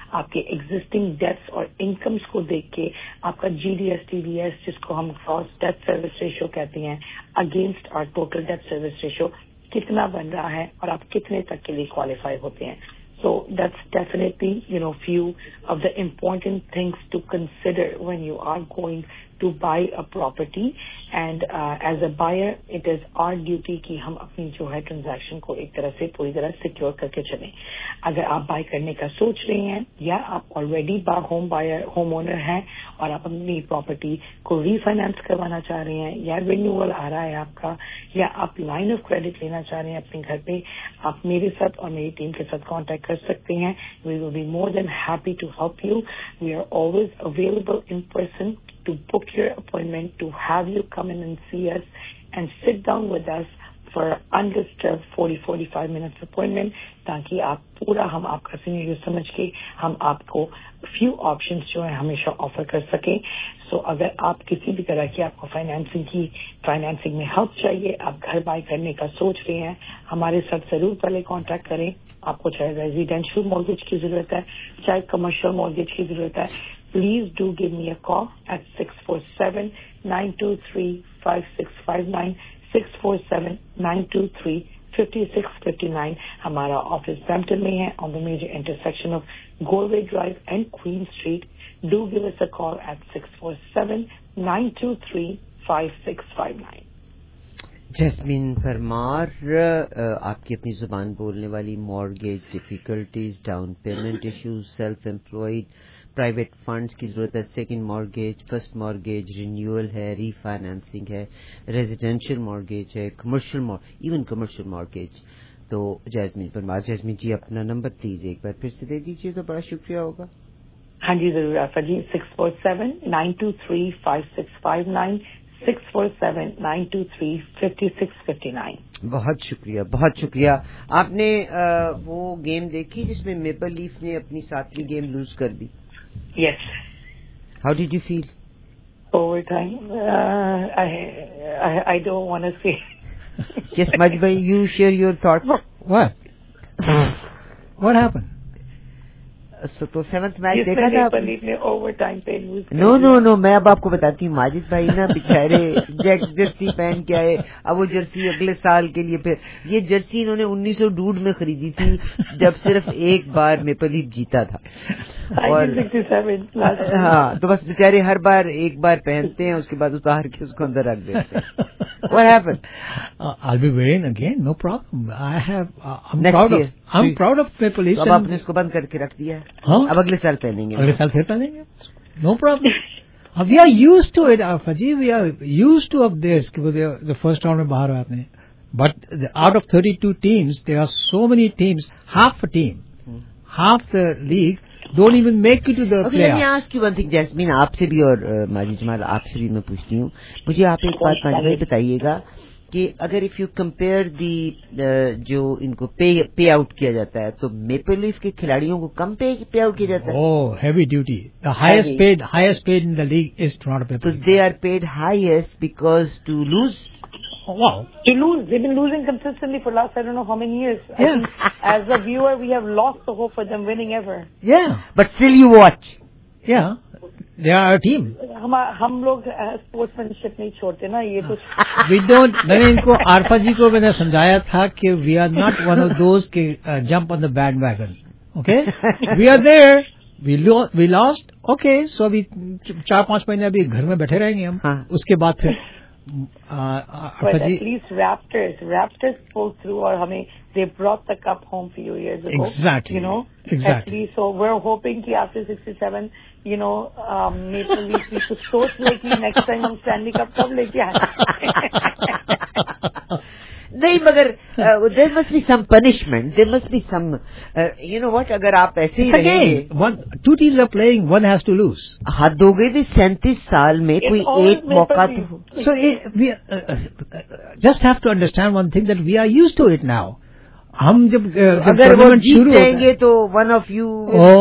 آپ کے ایگزسٹنگ ڈیٹس اور انکمس کو دیکھ کے آپ کا GDS-TDS جس کو ہم گراس ڈیٹ سروس ریشو کہتے ہیں اگینسٹ اور ٹوٹل ڈیٹ سروس ریشو کتنا بن رہا ہے اور آپ کتنے تک کے لیے کوالیفائی ہوتے ہیں. So that's definitely, few of the important things to consider when you are going to buy a property. And as a buyer, it is our duty کہ ہم اپنی جو ہے ٹرانزیکشن کو ایک طرح سے پوری طرح سیکیور کر کے چلیں. اگر آپ بائی کرنے کا سوچ رہے ہیں یا آپ آلریڈی ہوم اونر ہیں اور آپ اپنی پراپرٹی کو ری فائنانس کروانا چاہ رہے ہیں یا رینیول آ رہا ہے آپ کا یا آپ لائن آف کریڈٹ لینا چاہ رہے ہیں اپنے گھر پہ, آپ میرے ساتھ اور میری ٹیم کے ساتھ کانٹیکٹ کر سکتے ہیں. We will be more than happy to help you. We are always available in person to book your appointment, to have you come in and see us and sit down with us for undisturbed 40-45 minutes appointment تاکہ آپ پورا ہم آپ کا scenario سمجھ کے ہم آپ کو few options جو ہیں ہمیشہ آفر کر سکیں. سو اگر آپ کسی بھی طرح کی آپ کو فائنینسنگ میں ہیلپ چاہیے, آپ گھر بائی کرنے کا سوچ رہے ہیں, ہمارے ساتھ ضرور پہلے کانٹیکٹ کریں. آپ کو چاہے ریزیڈینشیل مورگیج کی ضرورت ہے چاہے کمرشل مورگیج کی ضرورت ہے, please do give me a call at 647-923-5659, 647-923-5659. ہمارا آفس برمپٹن میں ہے on the major intersection of Galway Drive and Queen Street. Do give us a call at 647-923-5659. Jasmine Parmar, آپ کی اپنی زبان بولنے والی mortgage difficulties, down payment issues, self employed, private funds کی ضرورت ہے, second mortgage, first mortgage, renewal ہے, ری فائنانسنگ ہے, ریزیڈینشیل مارگیج ہے, ایون کمرشل مارگیج. تو جیسمین پرمار, جیسمین جی اپنا نمبر پلیز ایک بار پھر سے دے دیجیے تو بڑا شکریہ ہوگا. ہاں جی ضرور آفا جی, 647-923-5659, 647-923-5659. بہت شکریہ, بہت شکریہ. آپ نے وہ گیم دیکھی جس میں میپل لیف نے اپنی 7ویں گیم لوز کر دی؟ Yes. How did you feel? Overtime I don't want to say. Yes, Maj bhai, you share your thoughts. What happened? تو 7th میچ دیکھا تھا آپ نے؟ نو میں اب آپ کو بتاتی ہوں. ماجد بھائی نا بےچارے جرسی پہن کے آئے, اب وہ جرسی اگلے سال کے لیے, پھر یہ جرسی انہوں نے 1902 میں خریدی تھی جب صرف ایک بار میپل لیف جیتا تھا, اور ہاں تو بس بےچارے ہر بار ایک بار پہنتے ہیں, اس کے بعد اتار کے اس کو اندر رکھ دیتے ہیں. What happened? I'll be wearing again, no problem. I'm proud of Maple Leafs. اب آپ نے اس کو بند کر کے رکھ دیا ہے, اب اگلے سال پہنیں گے. اگلے سال پھر پہنیں گے, no problem. We are used to it, Faji. We are used to of this. The first round میں باہر آتے ہیں. But out of 32 teams, there are so many teams. Half a team, half the league don't even make it to the playoffs. Let me ask you one thing, Jasmine. آپ سے بھی اور ماجد جمال آپ سے بھی میں پوچھتی ہوں. مجھے آپ ایک بات ماجد بھائی بتائیے گا کہ اگر اف یو کمپیئر دی جو ان کو پے آؤٹ کیا جاتا ہے تو میپل لیف کے کھلاڑیوں کو کم پے آؤٹ کیا جاتا ہے. Heavy duty. The highest paid in the league is Toronto Maple Leafs. So they are paid highest because to lose. Wow. To lose. They've been losing consistently for last I don't know how many years. Yeah. I think as a viewer we have lost the hope for them winning ever. Yeah. But still you watch. Yeah. They are a team. ہم لوگ sports شپ نہیں چھوڑتے نا, یہ تو We don't. میں نے ان کو عارفہ جی کو میں نے سمجھایا تھا کہ we are not one of those کہ jump on the bandwagon. Okay? We are there. We lost. Okay. So ابھی 4-5 مہینے ابھی گھر میں بیٹھے رہیں گے ہم. اس کے بعد پھر But at least Raptors pulled through, or they brought the cup home a few years ago. Exactly. Exactly. At least, so we're hoping that after 67, Maple Leafs need to soch like next time hum Stanley Cup kab leke aaye. نہیں مگر there must be some punishment, there must be some what, اگر آپ ایسے ہی رہیں گے. 2 teams are playing, one has to lose. حد ہو گئی تھی 37 سال میں کوئی ایک موقع تو. So we just have to understand one thing, that we are used to it now. ہم جب اگر وہ جیت جائیں گے تو one of you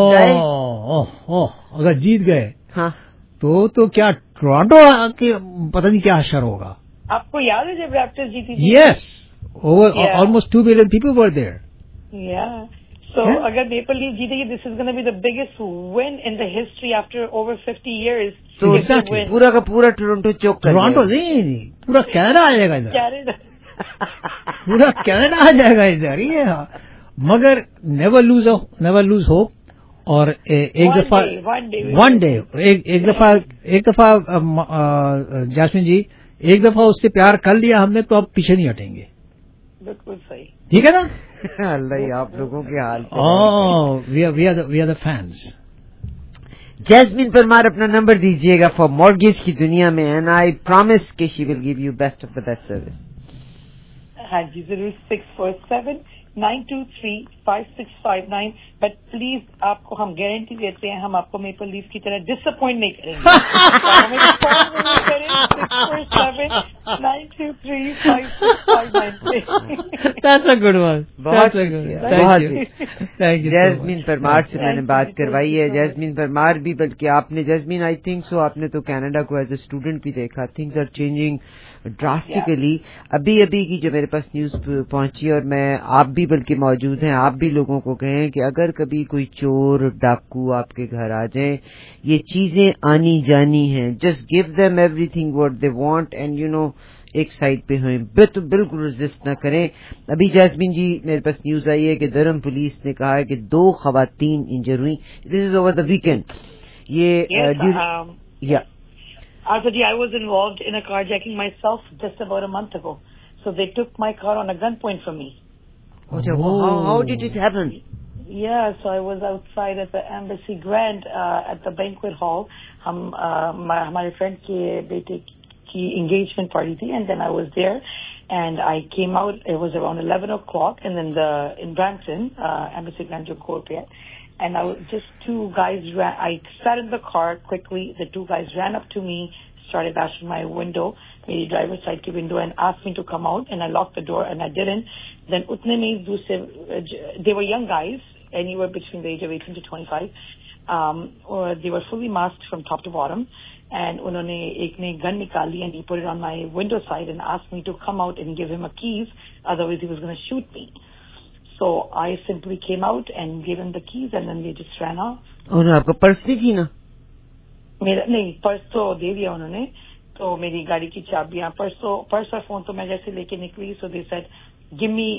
اگر جیت گئے تو کیا ٹورانٹو کے پتہ نہیں کیا حشر ہوگا. آپ کو یاد ہے جب ریپٹرز جیتی تھی؟ Yes, almost 2 million people were there. Yeah. So, agar Maple Leaf jeetegi, this is going to be the biggest win in the history after over 50 years. So, पूरा का पूरा टोरंटो चौक कर टोरंटो नहीं, पूरा कनाडा आ जाएगा इधर, पूरा कनाडा आ जाएगा इधर ये. मगर नेवर लूज होप. और एक दफा जैस्मिन जी, एक दफा उससे प्यार कर लिया हमने तो अब पीछे नहीं हटेंगे. बिल्कुल सही, ठीक है ना. अल्लाह आप लोगों के हाल. We are the fans. Jasmine Parmar अपना नंबर दीजिएगा फॉर मॉर्गेज की दुनिया में, एंड आई प्रॉमिस कि she will give you best of the best service. हाँ जी जरूर. 647-923-5659. बट प्लीज आपको हम गारंटी देते हैं, हम आपको मेपल लीफ की तरह डिसअपॉइंट नहीं करेंगे. 647-923-5659. That's a good one. बहुत जैस्मिन परमार से मैंने बात करवाई है. जैस्मिन परमार भी, बल्कि आपने जैस्मिन आई थिंक सो आपने तो कनाडा को एज ए स्टूडेंट भी देखा. Things are changing drastically. अभी की जो मेरे पास न्यूज पहुंची, और मैं आप भी बल्कि मौजूद हैं, आप भी लोगों को कहें कि अगर कभी कोई चोर डाकू आपके घर आ जाए, ये चीजें आनी जानी हैं. Just give them everything what they want and you know एक साइड पे हैं. तो बिल्कुल रेजिस्ट न करें. अभी जैस्मिन जी मेरे पास न्यूज आई है कि धर्म पुलिस ने कहा है कि 2 खवातीन इंजर हुई. This is over the weekend. ये Arthurji, I was involved in a carjacking myself just about a month ago. So they took my car on a gunpoint from me. How did it happen? Yeah, so I was outside at the Embassy Grand at the banquet hall. हमारे friend के बेटे की engagement party थी, and then I was there, and I came out. It was around 11 o'clock, and then in Brampton, Embassy Grand जो court पे है. And just 2 guys ran. I sat in the car quickly. The 2 guys ran up to me, started bashing my window, my driver's side ki window, and asked me to come out. And I locked the door, and I didn't. Then utne mein they were young guys, anywhere between the age of 18 to 25. Or they were fully masked from top to bottom. And unhone ek ne gun nikali, and he put it on my window side and asked me to come out and give him a keys. Otherwise, he was going to shoot me. So I simply came out and gave him the keys, and then they just ran off. Oh no, आपका purse नहीं थी ना? मेरा नहीं, purse तो दे दिया उन्होंने. तो मेरी गाड़ी की चाबियां, पर्स और फोन तो मैं जैसे लेके निकली. So they said, give me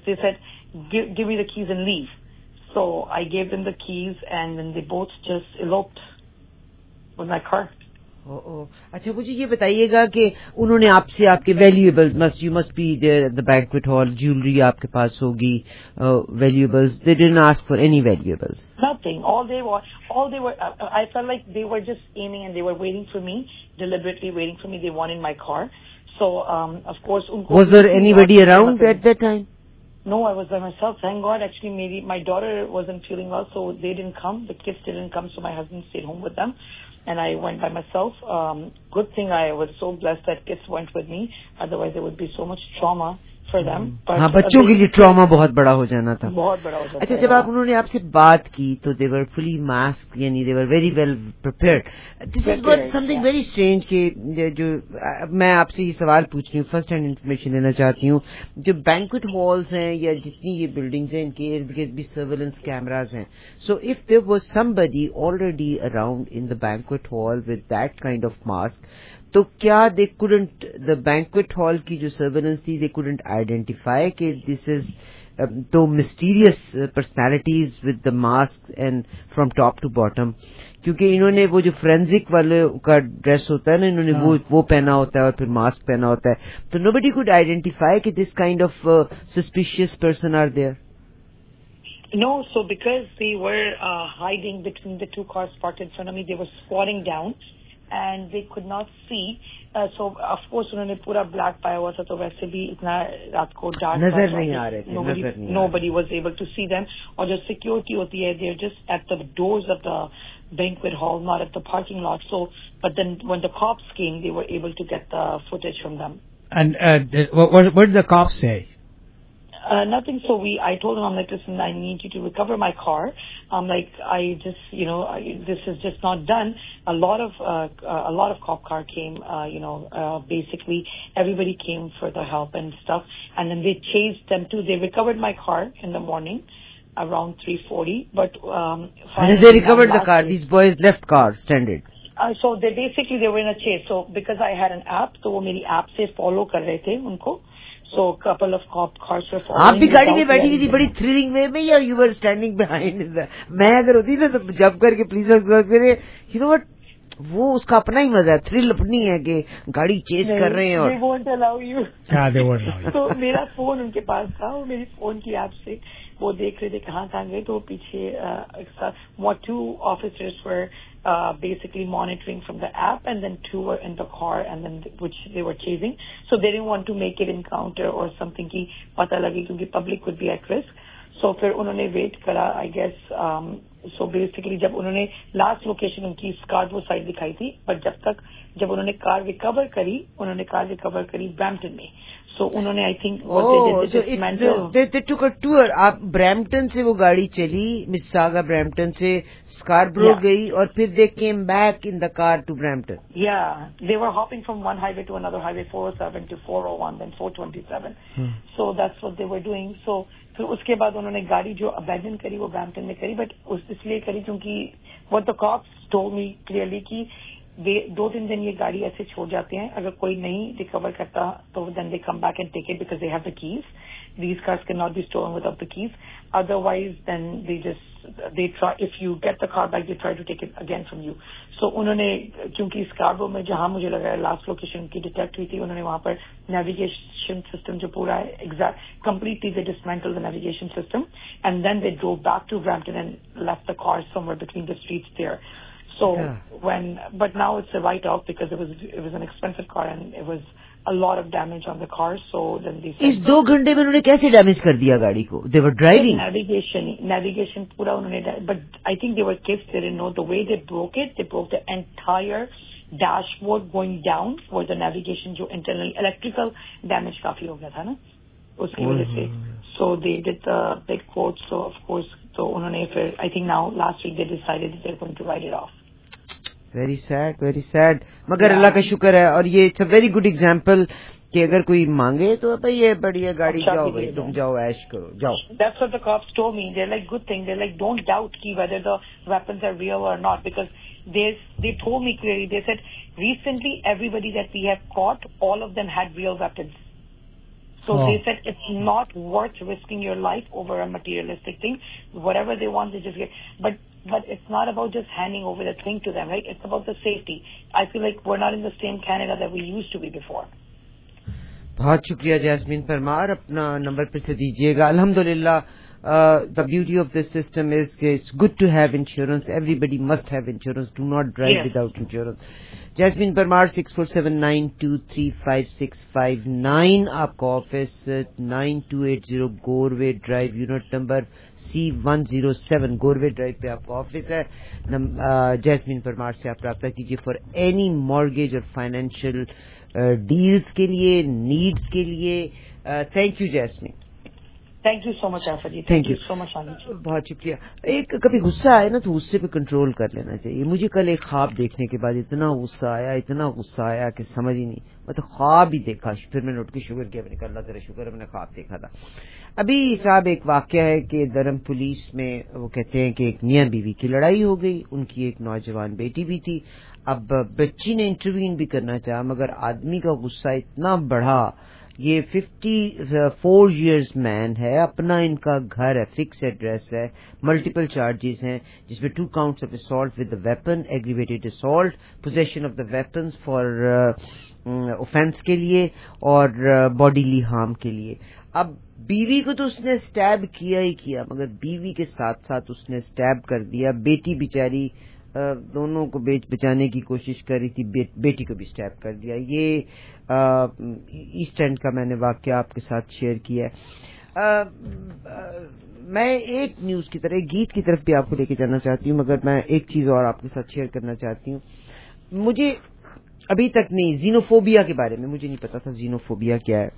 the keys and leave. So I gave them the keys, and then they both just eloped with my car. अच्छा मुझे ये बताइएगा कि उन्होंने आपसे आपके valuables you must be there at the banquet hall, jewellery आपके पास होगी, valuables. They didn't ask for any valuables. Nothing. All they were I felt like they were just aiming, and they were waiting for me, deliberately waiting for me. They wanted my car. So of course was there anybody around at that time? No, I was by myself. Thank God. Actually, my daughter wasn't feeling well, so they didn't come. The kids didn't come, so my husband stayed home with them. And I went by myself. Good thing I was so blessed that kids went with me. Otherwise, there would be so much trauma for them. हाँ, बच्चों के लिए trauma बहुत बड़ा हो जाना था. बहुत बड़ा हो जाता. अच्छा, जब आप उन्होंने आपसे बात की तो they were fully masked, यानी they were very well prepared. This is what something very strange कि जो मैं आपसे ये सवाल पूछ रही हूँ, फर्स्ट हैंड इन्फॉर्मेशन लेना चाहती हूँ. जो बैंक्वेट हॉल्स हैं या जितनी ये बिल्डिंग्स हैं, इनके इर्द गिर्द भी सर्वेलेंस कैमराज हैं. So if there was somebody already around in the banquet hall with that kind of mask, तो क्या they couldn't, the banquet hall की जो सर्वेलेंस थी, they couldn't identify कि this is तो mysterious personalities with the masks and from top to bottom, क्योंकि इन्होंने वो जो forensic वाले का ड्रेस होता है ना, इन्होंने वो पहना होता है और फिर मास्क पहना होता है. तो nobody could identify कि this kind of suspicious person are there. No, so because they were hiding between the 2 cars parked in front of me, they were squatting down. And they could not see. So of course उन्होंने पूरा black पाया हुआ था, तो वैसे भी इतना रात को dark नजर नहीं आ रहे थे. Nobody was able to see them. और जो security होती है, they're just at the doors of the banquet hall, not at the parking lot. So, but then when the cops came, they were able to get the footage from them. And what did the cops say? Nothing. So I told him, I'm like, listen, I need you to recover my car. I'm like, I just, this is just not done. A lot of cop car came, basically everybody came for the help and stuff. And then they chased them too. They recovered my car in the morning. around 3:40. But they recovered the car. These boys left car stranded. So they were in a chase. So because I had an app, तो वो मेरी app से follow कर रहे थे उनको. So couple of cars were following. آپ بھی گاڑی میں بیٹھی ہوئی تھی بڑی تھرلنگ وے میں, یا you were standing behind? میں اگر ہوتی نا تو جب کر کے پولیس you know what, وہ اس کا اپنا ہی مزہ ہے, تھرل اپنی ہے کہ گاڑی چیز کر رہے ہیں. اور they won't allow you. they won't allow you. تو میرا فون ان کے پاس تھا, وہ میری فون کی ایپ سے وہ دیکھ رہے تھے کہاں گئے. تو پیچھے two officers were basically monitoring from the app, and then 2 were in the car, and then which they were chasing. So they didn't want to make it encounter or something ki pata lage, kyunki public would be at risk. So پھر انہوں نے wait کرا, I guess. So basically جب انہوں نے last location in کی Skardu side دکھائی تھی, بٹ جب انہوں نے کار ریکور کری برامپٹن میں. سو انہوں نے I think they took a tour. آپ برامپٹن سے وہ گاڑی چلی, مساگا برامپٹن سے اسکاربرو گئی, اور پھر they came back in the car to Brampton. Yeah, they were hopping from one highway to another highway, 407 to 401, then 427. So that's what they were doing. So پھر اس کے بعد انہوں نے گاڑی جو ابینڈن کری وہ برامپٹن میں کری, بٹ اس لیے کری کیونکہ what the cops told me clearly کہ 2-3 دن یہ گاڑی ایسے چھوڑ جاتے ہیں, اگر کوئی نہیں ریکور کرتا تو then they come back and take it because they have the keys. These cars cannot be stolen without the keys. Otherwise, then they try, if you get the car back, they try to take it again from you. So انہوں نے کیونکہ Scarborough میں جہاں مجھے لگا last location کی detect ہوئی تھی, انہوں نے وہاں پر نیویگیشن سسٹم جو پورا ہے exact completely they dismantled the navigation system, and then they drove back to Brampton and left the car somewhere between the streets there. So but now it's a write-off because it was an expensive car and it was a lot of damage on the car. So then they said, اس 2 گھنٹے میں انہوں نے کیسے damage کر دیا گاڑی کو؟ They were driving. Navigation پورا انہوں نے, but I think they were kids. They didn't know the way they broke it. They broke the entire dashboard going down for the navigation. جو internal electrical damage کافی ہو گیا تھا نا اس کی وجہ سے. So they did the big quote. So of course, تو انہوں نے پھر I think now last week they decided that they're going to write it off. Very sad. مگر اللہ کا شکر ہے, اور یہ it's a very good example کہ اگر کوئی مانگے تو بھائی یہ بڑی ہے گاڑی, جاؤ بھائی تم جاؤ عیش کرو جاؤ. That's what the cops told me. They're like good thing. They're like don't doubt whether the weapons are real or not, because they told me clearly. They said recently everybody that we have caught, all of them had real weapons. So they said it's not worth risking your life over a materialistic thing. Whatever they want, they just get. But it's not about just handing over the thing to them, right? It's about the safety. I feel like we're not in the same Canada that we used to be before. بہت شکریہ jasmine Parmar, اپنا number پھر سے دیجیے گا. الحمدللہ the beauty of this system is it's good to have insurance. Everybody must have insurance. Do not drive without insurance. Jasmine Parmar, 6479235659. آپ کا office 9280 Goreway drive, unit number C107 Goreway drive پہ آپ کا office ہے. Jasmine Parmar سے آپ رابطہ کیجیے فار اینی مارگیج اور فائنینشیل ڈیلز کے لیے, نیڈز کے لیے. Thank you Jasmine. Thank you so much آفر جی. Thank you so much. بہت شکریہ. ایک کبھی غصہ آئے نا تو غصے پہ کنٹرول کر لینا چاہیے. مجھے کل ایک خواب دیکھنے کے بعد اتنا غصہ آیا کہ سمجھ ہی نہیں. میں تو خواب ہی دیکھا, پھر میں نے اٹھ کے شکر کیا, میں نے کہا اللہ تیرا شکر ہے میں نے خواب دیکھا تھا. ابھی صاحب ایک واقعہ ہے کہ درہم پولیس میں وہ کہتے ہیں کہ ایک میاں بیوی کی لڑائی ہو گئی, ان کی ایک نوجوان بیٹی بھی تھی. اب بچی نے انٹروین بھی کرنا چاہا, مگر آدمی کا غصہ اتنا بڑھا. یہ 54 ایئرز مین ہے, اپنا ان کا گھر ہے, فکس ایڈریس ہے, ملٹیپل چارجز ہیں جس میں 2 counts of assault with a weapon, aggravated assault, possession of the weapons for offense کے لیے, اور bodily harm کے لیے. اب بیوی کو تو اس نے سٹیب کیا ہی کیا, مگر بیوی کے ساتھ ساتھ اس نے سٹیب کر دیا. بیٹی بیچاری دونوں کو بچانے کی کوشش کر رہی تھی, بیٹی کو بھی سٹیپ کر دیا. یہ ایسٹ اینڈ کا میں نے واقعہ آپ کے ساتھ شیئر کیا ہے. میں ایک نیوز کی طرح, ایک گیت کی طرف بھی آپ کو لے کے جانا چاہتی ہوں, مگر میں ایک چیز اور آپ کے ساتھ شیئر کرنا چاہتی ہوں. مجھے ابھی تک نہیں, زینوفوبیا کے بارے میں مجھے نہیں پتا تھا زینوفوبیا کیا ہے.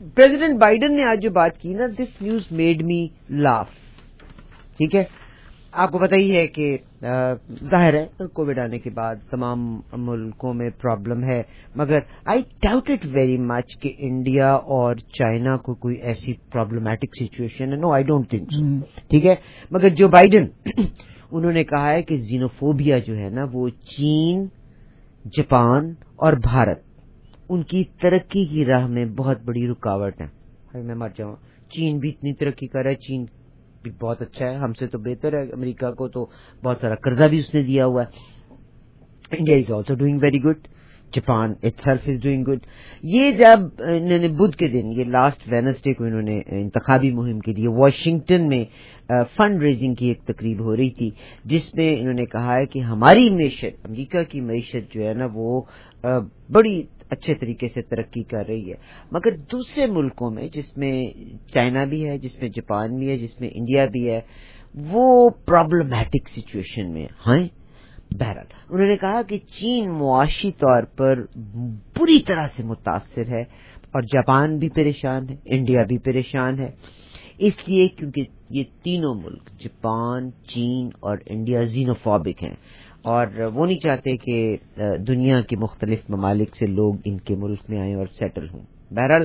پریزیڈنٹ بائیڈن نے آج جو بات کی نا, this news made me laugh. ٹھیک ہے, آپ کو پتہ ہی ہے کہ ظاہر ہے کووڈ آنے کے بعد تمام ملکوں میں پرابلم ہے، مگر I doubt it very much کہ انڈیا اور چائنا کو کوئی ایسی پرابلمٹک سچویشن ہے. No I don't think so. ٹھیک ہے، مگر جو بائیڈن انہوں نے کہا ہے کہ زینوفوبیا جو ہے نا وہ چین، جاپان اور بھارت ان کی ترقی کی راہ میں بہت بڑی رکاوٹ ہے. میں مر جاؤں، چین بھی اتنی ترقی کر رہا ہے، چین بھی بہت اچھا ہے، ہم سے تو بہتر ہے. امریکہ کو تو بہت سارا قرضہ بھی اس نے دیا ہوا ہے. India is also doing very good, Japan itself is doing good. یہ جب انہوں نے بدھ کے دن، یہ لاسٹ وینسڈے کو انہوں نے انتخابی مہم کے لیے واشنگٹن میں فنڈ ریزنگ کی ایک تقریب ہو رہی تھی، جس میں انہوں نے کہا ہے کہ ہماری معیشت، امریکہ کی معیشت جو ہے نا وہ بڑی اچھے طریقے سے ترقی کر رہی ہے، مگر دوسرے ملکوں میں جس میں چائنا بھی ہے، جس میں جاپان بھی ہے، جس میں انڈیا بھی ہے، وہ پرابلمٹک سچویشن میں ہیں. بہرحال انہوں نے کہا کہ چین معاشی طور پر بری طرح سے متاثر ہے اور جاپان بھی پریشان ہے، انڈیا بھی پریشان ہے، اس لیے کیونکہ یہ تینوں ملک جاپان، چین اور انڈیا زینوفوبک ہیں اور وہ نہیں چاہتے کہ دنیا کے مختلف ممالک سے لوگ ان کے ملک میں آئیں اور سیٹل ہوں. بہرحال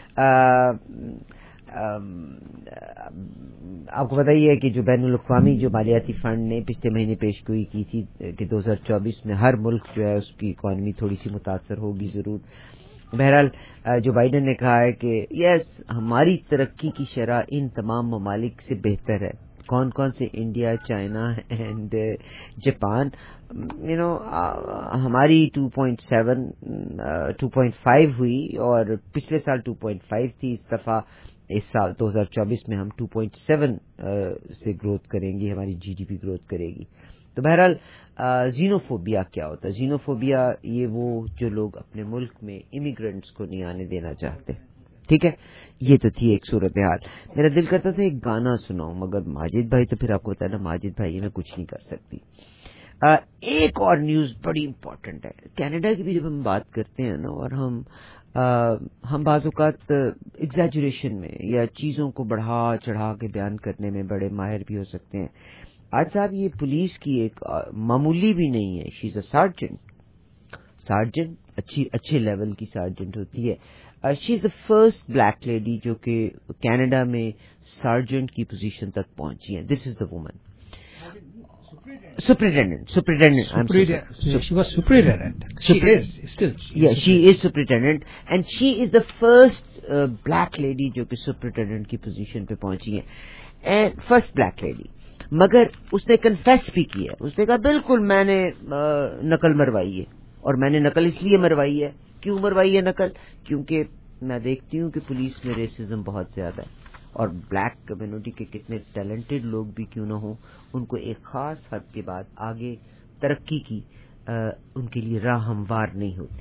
آپ کو بتائیے کہ جو بین الاقوامی جو مالیاتی فنڈ نے پچھلے مہینے پیشگوئی کی تھی کہ 2024 میں ہر ملک جو ہے اس کی اکانومی تھوڑی سی متاثر ہوگی ضرور. بہرحال جو بائیڈن نے کہا ہے کہ یس ہماری ترقی کی شرح ان تمام ممالک سے بہتر ہے. کون کون سے؟ India, China and Japan. ہماری 2.5 ہوئی اور پچھلے سال 2.5 تھی، اس دفعہ اس سال 2024 میں ہم 2.7 سے گروتھ کریں گی، ہماری جی ڈی پی گروتھ کرے گی. تو بہرحال زینوفوبیا کیا ہوتا ہے؟ زینوفوبیا یہ وہ جو لوگ اپنے ملک میں امیگرینٹس کو نہیں آنے دینا چاہتے. ٹھیک ہے، یہ تو تھی ایک صورتحال. میرا دل کرتا تھا ایک گانا سناؤں، مگر ماجد بھائی تو پھر آپ کو بتا نا ماجد بھائی میں کچھ نہیں کر سکتی. ایک اور نیوز بڑی امپورٹنٹ ہے. کینیڈا کی بھی جب ہم بات کرتے ہیں نا، اور ہم بعض اوقات ایگزیجریشن میں یا چیزوں کو بڑھا چڑھا کے بیان کرنے میں بڑے ماہر بھی ہو سکتے ہیں. آج صاحب یہ پولیس کی ایک معمولی بھی نہیں ہے، شی از اے سارجنٹ، اچھے لیول کی سارجنٹ ہوتی ہے. She is the first black lady جو کہ کینیڈا میں سارجنٹ کی پوزیشن تک پہنچی ہے. This is the woman superintendent. She was superintendent. She is superintendent and she is the first black lady جو کہ superintendent کی پوزیشن پہ پہنچی ہے. And first black lady. مگر اس نے کنفیس بھی کیا، اس نے کہا بالکل میں نے نقل مروائی ہے، اور میں نے نقل اس لیے مروائی ہے. کیوں مروائی ہے نقل؟ کیونکہ میں دیکھتی ہوں کہ پولیس میں ریسزم بہت زیادہ ہے، اور بلیک کمیونٹی کے کتنے ٹیلنٹڈ لوگ بھی کیوں نہ ہوں، ان کو ایک خاص حد کے بعد آگے ترقی کی ان کے لیے راہ ہموار نہیں ہوتی.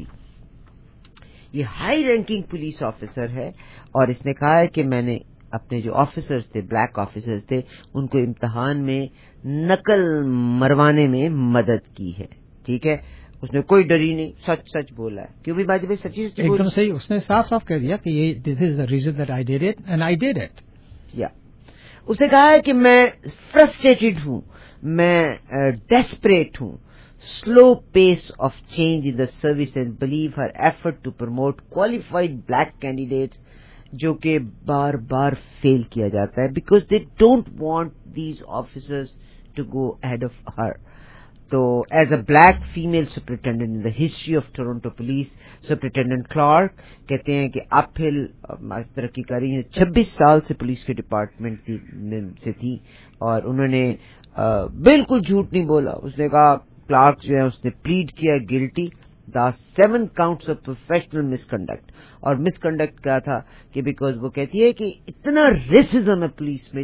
یہ ہائی رینکنگ پولیس آفیسر ہے، اور اس نے کہا ہے کہ میں نے اپنے جو آفیسرز تھے، بلیک آفیسرز تھے، ان کو امتحان میں نقل مروانے میں مدد کی ہے. ٹھیک ہے، اس نے کوئی ڈری نہیں، سچ بولا ہے. کیوں بھی باجی بھائی سچی ایک دم صحیح. اس نے صاف کہہ دیا کہ یہ this is the reason that I did it and I did it. یا اس نے کہا ہے کہ میں فرسٹریٹڈ ہوں، میں ڈیسپریٹ ہوں. Slow pace of change in the service and believe her effort to promote qualified black candidates جو کہ بار بار فیل کیا جاتا ہے because they don't want these officers to go ahead of her. تو as a black female superintendent in the history of Toronto police, superintendent Clark کہتے ہیں کہ اپ ہل ترقی کر رہی ہیں. 26 سال سے پولیس کے ڈپارٹمنٹ سے تھی، اور انہوں نے بالکل جھوٹ نہیں بولا. اس نے کہا کلارک جو ہے اس نے پلیڈ کیا guilty the 7 counts of professional misconduct. اور مس کنڈکٹ کیا تھا کہ بیکاز وہ کہتی ہے کہ اتنا ریسزم ہے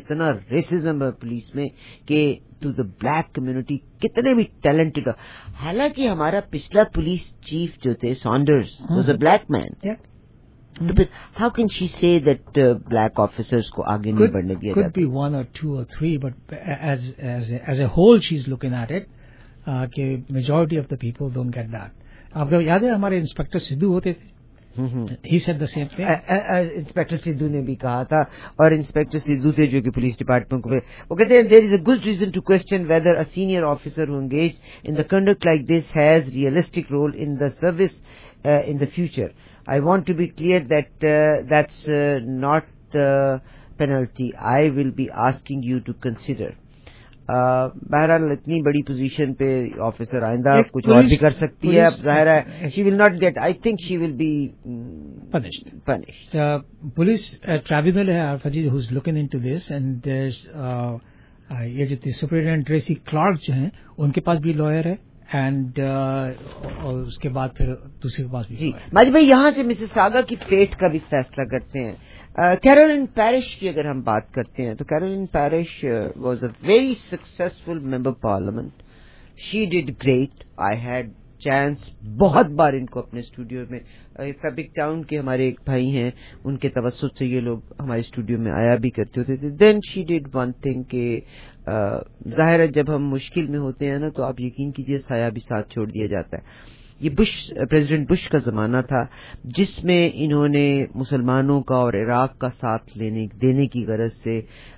پولیس میں کہ ٹو دا بلیک کمیونٹی کتنے بھی ٹیلنٹڈ ہو. حالانکہ ہمارا پچھلا پولیس چیف جو تھے Saunders was a black man. تو پھر ہاؤ کین شی سے دیٹ بلیک آفیسرز کو آگے نہیں بڑھنے دیا جاتا؟ Could be 1 or 2 or 3, but as a whole she's looking at it کہ majority of the people don't get that. آپ کو یاد ہے ہمارے انسپیکٹر سدھو ہوتے تھے، He said the same thing. Inspector Sidhu نے بھی کہا تھا, اور انسپیکٹر سدھو تھے جو کہ پولیس ڈپارٹمنٹ کو, وہ کہتے ہیں there is a good reason to question whether a senior officer who engaged in the conduct like this has realistic role in the service in the future. I want to be clear that that's not the penalty I will be asking you to consider. بہرحال اتنی بڑی position پہ officer آئندہ کچھ اور بھی کر سکتی ہے. اب ظاہر ہے she will not get, I think she will be punished. Police tribunal ہے عارفہ جی who is looking into this, and یہ جو سپرنٹینڈنٹ ٹریسی کلارک جو ہیں ان کے پاس بھی لائر ہے, اینڈ اور اس کے بعد پھر دوسرے کے پاس بھی. جی ماجد بھائی, یہاں سے مسز ساگا کی فیٹ کا بھی فیصلہ کرتے ہیں. کیرولین پیرش کی اگر ہم بات کرتے ہیں تو Caroline Parrish was a very successful member parliament. She did great. I had chance بہت بار ان کو اپنے اسٹوڈیو میں, فیبرک ٹاؤن کے ہمارے ایک بھائی ہیں, ان کے توسط سے یہ لوگ ہمارے اسٹوڈیو میں آیا بھی کرتے ہوتے تھے. Then she did one thing کہ ظاہر ہے جب ہم مشکل میں ہوتے ہیں نا تو آپ یقین کیجئے سایہ بھی ساتھ چھوڑ دیا جاتا ہے. یہ پریزیڈنٹ بش کا زمانہ تھا جس میں انہوں نے مسلمانوں کا اور عراق کا ساتھ دینے کی غرض سے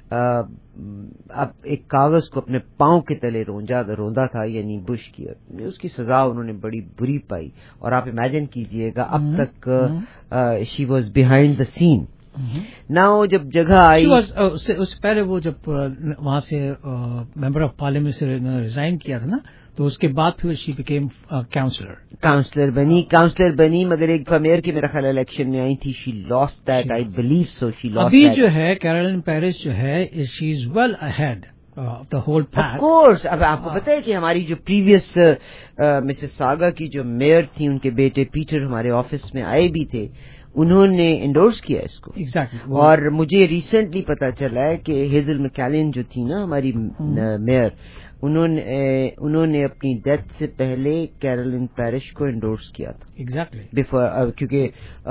اب ایک کاغذ کو اپنے پاؤں کے تلے روندا تھا, یعنی بش کی. اس کی سزا انہوں نے بڑی بری پائی, اور آپ امیجن کیجئے گا اب تک she was behind the scene. Now جب جگہ آئی, اس سے پہلے وہ جب وہاں سے ممبر آف پارلیمنٹ سے ریزائن کیا تھا نا, تو اس کے بعد پھر شی بیکیم کاؤنسلر بنی, مگر ایک میئر کی میرا خیال الیکشن میں آئی تھی. She lost that, I believe so. She lost. ابھی جو ہے کیرولین پیرس جو ہے she is well ahead the whole path. Of course. اب آپ کو پتہ ہے کہ ہماری جو پریویس مسز ساگا کی جو میئر تھی, ان کے بیٹے پیٹر ہمارے آفس میں آئے بھی تھے, انہوں نے انڈورس کیا اس کو. Exactly. اور مجھے ریسنٹلی پتا چلا ہے کہ ہیزل میکیلن جو تھی نا ہماری میئر, انہوں نے اپنی ڈیتھ سے پہلے کیرولین پیرش کو انڈورس کیا تھا. Exactly. بفور, کیونکہ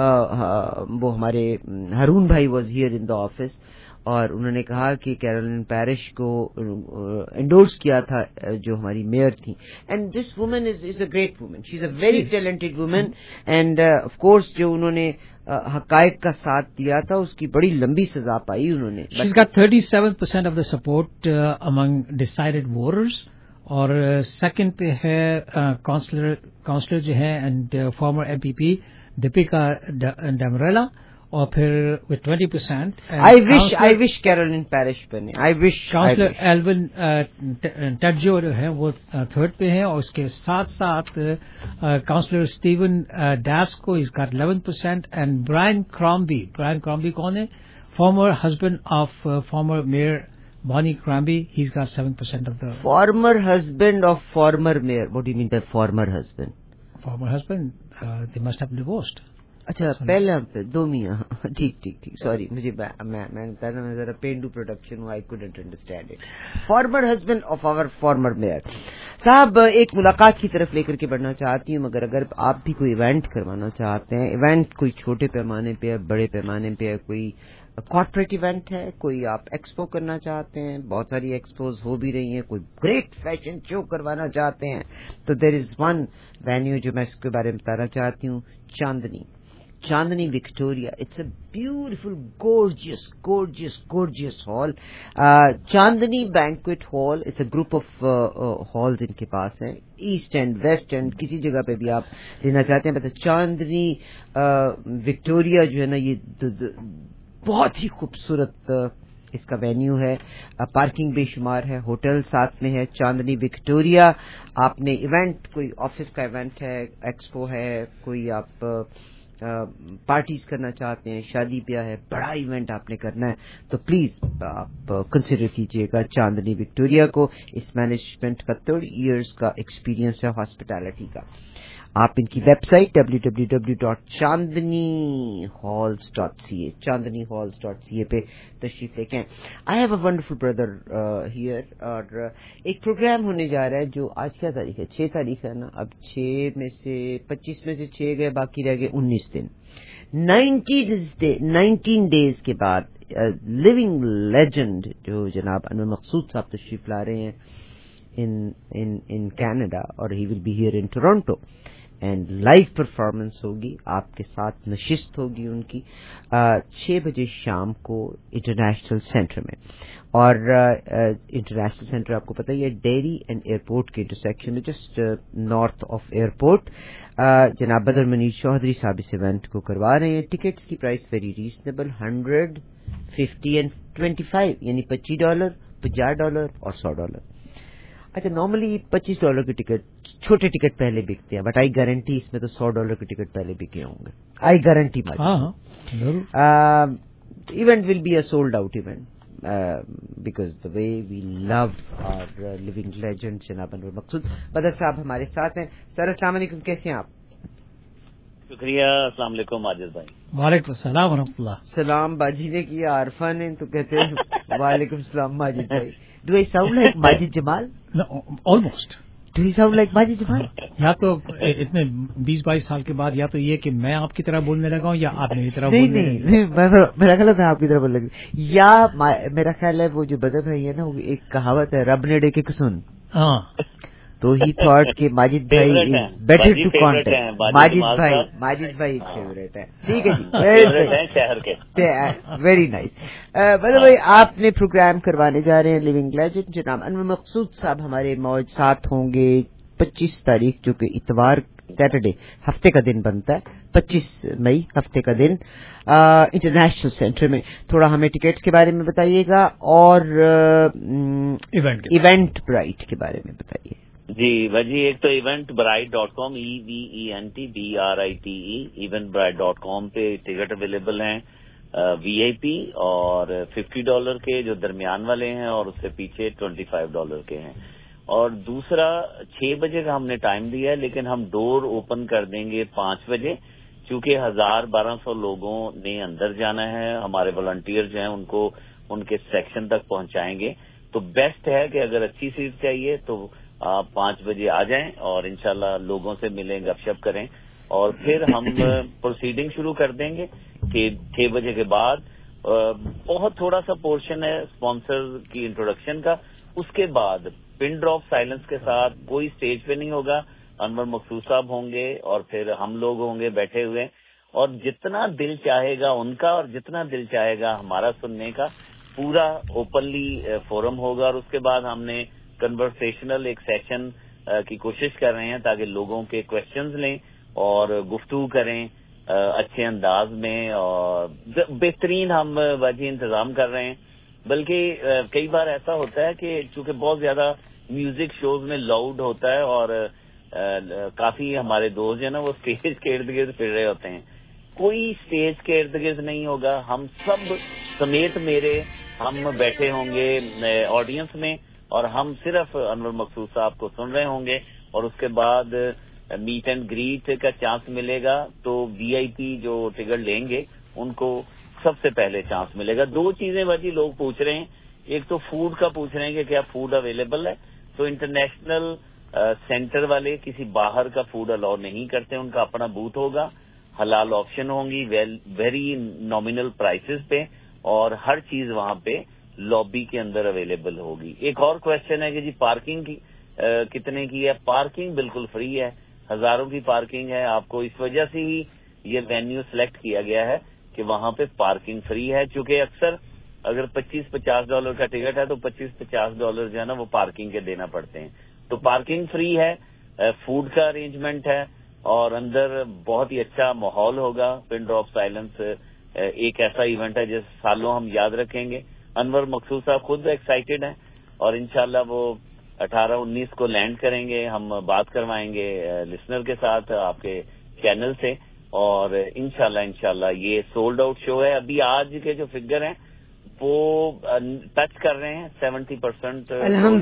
وہ ہمارے ہارون بھائی was here in the office, اور انہوں نے کہا کہ کیرولین پیرش کو انڈورس کیا تھا جو ہماری میئر تھی. And this woman is a great woman. She is a very talented woman, and of course جو انہوں نے حقائق کا ساتھ دیا تھا اس کی بڑی لمبی سزا پائی انہوں نے. She's got 37% of the support among decided voters, اور سیکنڈ پہ ہے کاؤنسلر جو ہے and former MPP Deepika Damerla, اور پھر with 20%. I wish Caroline Parrish بنے. کاؤنسلر ایلون ٹیڈجو جو ہے وہ تھرڈ پہ ہیں, اور اس کے ساتھ ساتھ councillor Steven Dasko is got 11%, and Brian Crombie کون ہے؟ Former husband of former mayor Bonnie Crombie, he is got 7% of the. Former husband of former mayor, what do you mean by former husband? Former husband they must have divorced. اچھا پہلے دو میاں. ٹھیک sorry, مجھے میں ذرا پینڈو production ہوں, I couldn't understand it. Former husband of our former mayor. صاحب ایک ملاقات کی طرف لے کر کے بڑھنا چاہتی ہوں, مگر اگر آپ بھی کوئی ایونٹ کروانا چاہتے ہیں, ایونٹ کوئی چھوٹے پیمانے پہ ہے, بڑے پیمانے پہ ہے, کوئی کارپوریٹ ایونٹ ہے, کوئی آپ ایکسپو کرنا چاہتے ہیں, بہت ساری ایکسپوز ہو بھی رہی ہیں, کوئی گریٹ فیشن شو کروانا چاہتے ہیں, تو دیر از ون وینیو جو میں اس کے بارے میں بتانا چاہتی ہوں, Chandni Victoria. It's a beautiful gorgeous hall. Chandni banquet hall, it's a group of halls ان کے پاس ہیں, ایسٹ اینڈ ویسٹ اینڈ کسی جگہ پہ بھی آپ لینا چاہتے ہیں. بس چاندنی وکٹوریا جو ہے نا, یہ بہت ہی خوبصورت اس کا وینیو ہے, پارکنگ بے شمار ہے, ہوٹل ساتھ میں ہے. چاندنی وکٹوریا. آپ نے ایونٹ, کوئی آفس کا ایونٹ ہے, ایکسپو ہے, کوئی آپ پارٹیز کرنا چاہتے ہیں, شادی بیاہ ہے, بڑا ایونٹ آپ نے کرنا ہے, تو پلیز آپ کنسیڈر کیجئے گا چاندنی وکٹوریا کو. اس مینجمنٹ کا 30 ایئرس کا ایکسپیرینس ہے ہاسپٹیلٹی کا. آپ ان کی ویب سائٹ www.chandnihalls.ca پہ تشریف لے کے آئیں. I have a wonderful brother here, اور ایک پروگرام ہونے جا رہا ہے جو آج کیا تاریخ ہے؟ 6 تاریخ ہے نا. اب 25 میں سے 6 گئے, باقی رہ گئے 19 دن. 19 ڈیز کے بعد لیونگ لیجنڈ جو جناب انور مقصود صاحب تشریف لا رہے ہیں in Canada, or he will be here in Toronto, and live performance ہوگی, آپ کے ساتھ نشست ہوگی ان کی 6 بجے شام کو انٹرنیشنل سینٹر میں. اور انٹرنیشنل سینٹر آپ کو پتہ ہی ہے ڈیری اینڈ ایئرپورٹ کے انٹرسیکشن میں, جسٹ نارتھ آف ایئرپورٹ. جناب بدر منیر چودھری صاحب اس ایونٹ کو کروا رہے ہیں. ٹکٹس کی پرائس ویری ریزنیبل, $100, $50 and $25, یعنی $25, $50 اور $100. اچھا, نارملی $25 کی ٹکٹ چھوٹے ٹکٹ پہلے بکتے ہیں, بٹ آئی گارنٹی اس میں تو $100 کی ٹکٹ پہلے بکے ہوں گے. I guarantee event will be a sold out event because the way we love our living legends جناب انور مقصود. بدر صاحب ہمارے ساتھ ہیں. سر السلام علیکم, کیسے ہیں آپ؟ شکریہ. السلام علیکم ماجد بھائی. وعلیکم السلام ورحمۃ اللہ. سلام باجی نے کیا, عارفہ نے تو کہتے ہیں وعلیکم السلام ماجد بھائی. Do I sound like Majid Jamal? No, almost. Do you sound like Majid جمال? یا تو اتنے 20-22 سال کے بعد یا تو یہ کہ میں آپ کی طرح بولنے لگا ہوں یا آپ میری طرح بولنے لگے. نہیں, میرا خیال ہے میں آپ کی طرح بولنے لگا, یا میرا خیال ہے وہ جو بدر بھائی ہے نا, وہ ایک کہاوت ہے رب نے ڈے کے سن, ہاں, تو ہی تھاٹ کہ ماجد بھائی is better to contact. Majid بھائی فیوریٹ ہے. ٹھیک ہے جی, شہر کے ویری نائس. بدر بھائی آپ نے پروگرام کروانے جا رہے ہیں لیونگ لیجنڈ. جناب انور مقصود صاحب ہمارے موج ساتھ ہوں گے 25 تاریخ, جو کہ اتوار سیٹرڈے ہفتے کا دن بنتا ہے, 25 مئی ہفتے کا دن, انٹرنیشنل سینٹر میں. تھوڑا ہمیں ٹکٹس کے بارے میں بتائیے گا اور ایونٹ برائٹ کے بارے میں بتائیے. جی بھائی, ایک تو eventbrite.com, EVENTBRITE, eventbrite.com پہ ٹکٹ اویلیبل ہیں VIP اور $50 کے جو درمیان والے ہیں, اور اس سے پیچھے $25 کے ہیں. اور دوسرا 6 بجے کا ہم نے ٹائم دیا ہے, لیکن ہم ڈور اوپن کر دیں گے 5 بجے, چونکہ 1200 لوگوں نے اندر جانا ہے. ہمارے والنٹیئر جو ہیں ان کو ان کے سیکشن تک پہنچائیں گے. تو بیسٹ ہے کہ اگر اچھی سیٹ چاہیے تو آپ 5 بجے آ جائیں اور انشاءاللہ لوگوں سے ملیں, گپ شپ کریں, اور پھر ہم پروسیڈنگ شروع کر دیں گے کہ 6 بجے کے بعد بہت تھوڑا سا پورشن ہے اسپانسر کی انٹروڈکشن کا. اس کے بعد پن ڈراپ سائلنس کے ساتھ کوئی اسٹیج پہ نہیں ہوگا. انور مقصود صاحب ہوں گے اور پھر ہم لوگ ہوں گے بیٹھے ہوئے, اور جتنا دل چاہے گا ان کا اور جتنا دل چاہے گا ہمارا سننے کا, پورا اوپنلی فورم ہوگا. اور اس کے بعد ہم نے کنورسیشنل ایک سیشن کی کوشش کر رہے ہیں تاکہ لوگوں کے کوشچنز لیں اور گفتگو کریں اچھے انداز میں, اور بہترین ہم واجی انتظام کر رہے ہیں. بلکہ کئی بار ایسا ہوتا ہے کہ چونکہ بہت زیادہ میوزک شوز میں لاؤڈ ہوتا ہے اور کافی ہمارے دوست جو ہے نا وہ اسٹیج کے ارد گرد پھر رہے ہوتے ہیں. کوئی اسٹیج کے ارد گرد نہیں ہوگا, ہم سب سمیت میرے ہم بیٹھے ہوں گے آڈینس میں, اور ہم صرف انور مقصود صاحب کو سن رہے ہوں گے. اور اس کے بعد میٹ اینڈ گریٹ کا چانس ملے گا, تو VIP جو ٹکٹ لیں گے ان کو سب سے پہلے چانس ملے گا. 2 چیزیں باجی لوگ پوچھ رہے ہیں, ایک تو فوڈ کا پوچھ رہے ہیں کہ کیا فوڈ اویلیبل ہے. تو انٹرنیشنل سینٹر والے کسی باہر کا فوڈ الاؤ نہیں کرتے, ان کا اپنا بوتھ ہوگا, حلال آپشن ہوں گی ویری نامینل پرائسز پہ, اور ہر چیز وہاں پہ لابی کے اندر اویلیبل ہوگی. ایک اور کوشچن ہے کہ جی پارکنگ کی کتنے کی ہے. پارکنگ بالکل فری ہے, ہزاروں کی پارکنگ ہے. آپ کو اس وجہ سے ہی یہ وینیو سلیکٹ کیا گیا ہے کہ وہاں پہ پارکنگ فری ہے, چونکہ اکثر اگر $25-50 کا ٹکٹ ہے تو $25-50 جو ہے نا وہ پارکنگ کے دینا پڑتے ہیں. تو پارکنگ فری ہے, فوڈ کا ارینجمنٹ ہے, اور اندر بہت ہی اچھا ماحول ہوگا. پن ڈراپ سائلنس ایک ایسا ایونٹ ہے جس سالوں ہم یاد رکھیں گے. انور مقصود صاحب خود ایکسائٹیڈ ہیں, اور انشاءاللہ وہ 18-19 کو لینڈ کریں گے. ہم بات کروائیں گے لسنر کے ساتھ آپ کے چینل سے, اور انشاءاللہ یہ سولڈ آؤٹ شو ہے. ابھی آج کے جو فگر ہیں وہ ٹچ کر رہے ہیں 70%.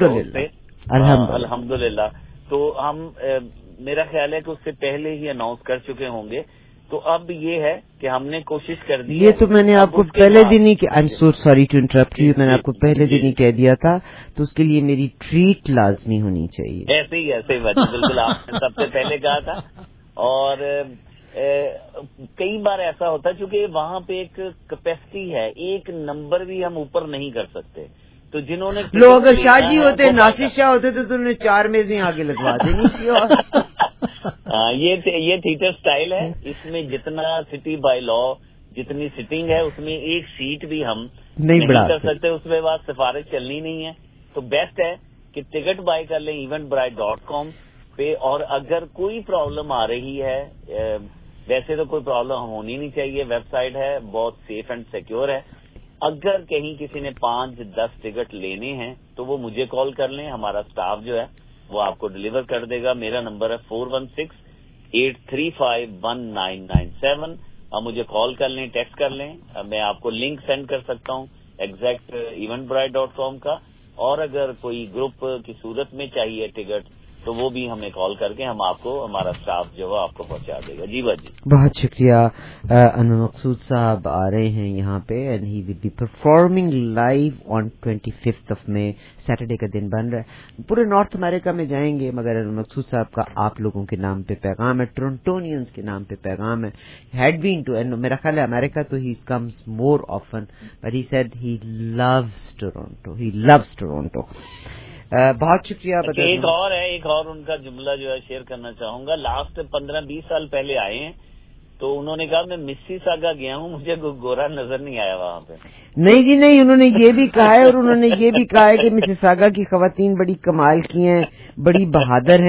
الحمدللہ. تو ہم میرا خیال ہے کہ اس سے پہلے ہی اناؤنس کر چکے ہوں گے. تو اب یہ ہے کہ ہم نے کوشش کر دی. یہ تو میں نے آپ کو پہلے دن ہی I am so sorry to interrupt you, میں نے آپ کو پہلے دن ہی کہہ دیا تھا, تو اس کے لیے میری ٹریٹ لازمی ہونی چاہیے. ایسے ہی بالکل آپ نے سب سے پہلے کہا تھا. اور کئی بار ایسا ہوتا ہے چونکہ وہاں پہ ایک کیپیسٹی ہے, ایک نمبر بھی ہم اوپر نہیں کر سکتے. تو جنہوں نے لوگ اگر شاہ جی ہوتے, ناصر شاہ ہوتے تو انہوں نے 4 میزیں آگے لگوا دینی تھی. ये थिएटर स्टाइल है, इसमें जितना सिटी बाय लॉ जितनी सिटिंग है उसमें एक सीट भी हम नहीं कर सकते, उसमें बाद सिफारिश चलनी नहीं है। तो बेस्ट है कि टिकट बाय कर लें eventbrite.com पे। और अगर कोई प्रॉब्लम आ रही है, वैसे तो कोई प्रॉब्लम होनी नहीं चाहिए, वेबसाइट है बहुत सेफ एंड सिक्योर है। अगर कहीं किसी ने 5-10 टिकट लेने हैं तो वो मुझे कॉल कर लें, हमारा स्टाफ जो है वो आपको डिलीवर कर देगा। मेरा नंबर है 416-835-1997। आप मुझे कॉल कर लें, टेक्स्ट कर लें, मैं आपको लिंक सेंड कर सकता हूँ एग्जैक्ट eventbrite.com का। और अगर कोई ग्रुप की सूरत में चाहिए टिकट तो वो भी हमें कॉल करके हम आपको, हमारा स्टाफ जो है आपको पहुंचा देगा। जी बाजी, बहुत शुक्रिया। अनवर मकसूद साहब आ रहे हैं यहाँ पे and he will be performing live on 25 of May, Saturday का दिन बन रहा है। पूरे नॉर्थ अमेरिका में जाएंगे, मगर अनवर मकसूद साहब का आप लोगों के नाम पे पैगाम है, टोरंटोनियंस के नाम पे पैगाम है। हैड बीन टू, एंड मेरा ख्याल है अमेरिका तो he comes more often, but he said he loves Toronto, he loves Toronto. बहुत शुक्रिया। एक और उनका जुमला जो है शेयर करना चाहूंगा। लास्ट 15-20 साल पहले आए हैं तो उन्होंने कहा मैं मिसिसागा गया हूँ, मुझे गोरा नजर नहीं आया वहाँ पे। नहीं जी नहीं, उन्होंने ये भी कहा है, और उन्होंने ये भी कहा है कि मिसिसागा की खवातीन बड़ी कमाल की हैं, बड़ी बहादुर हैं।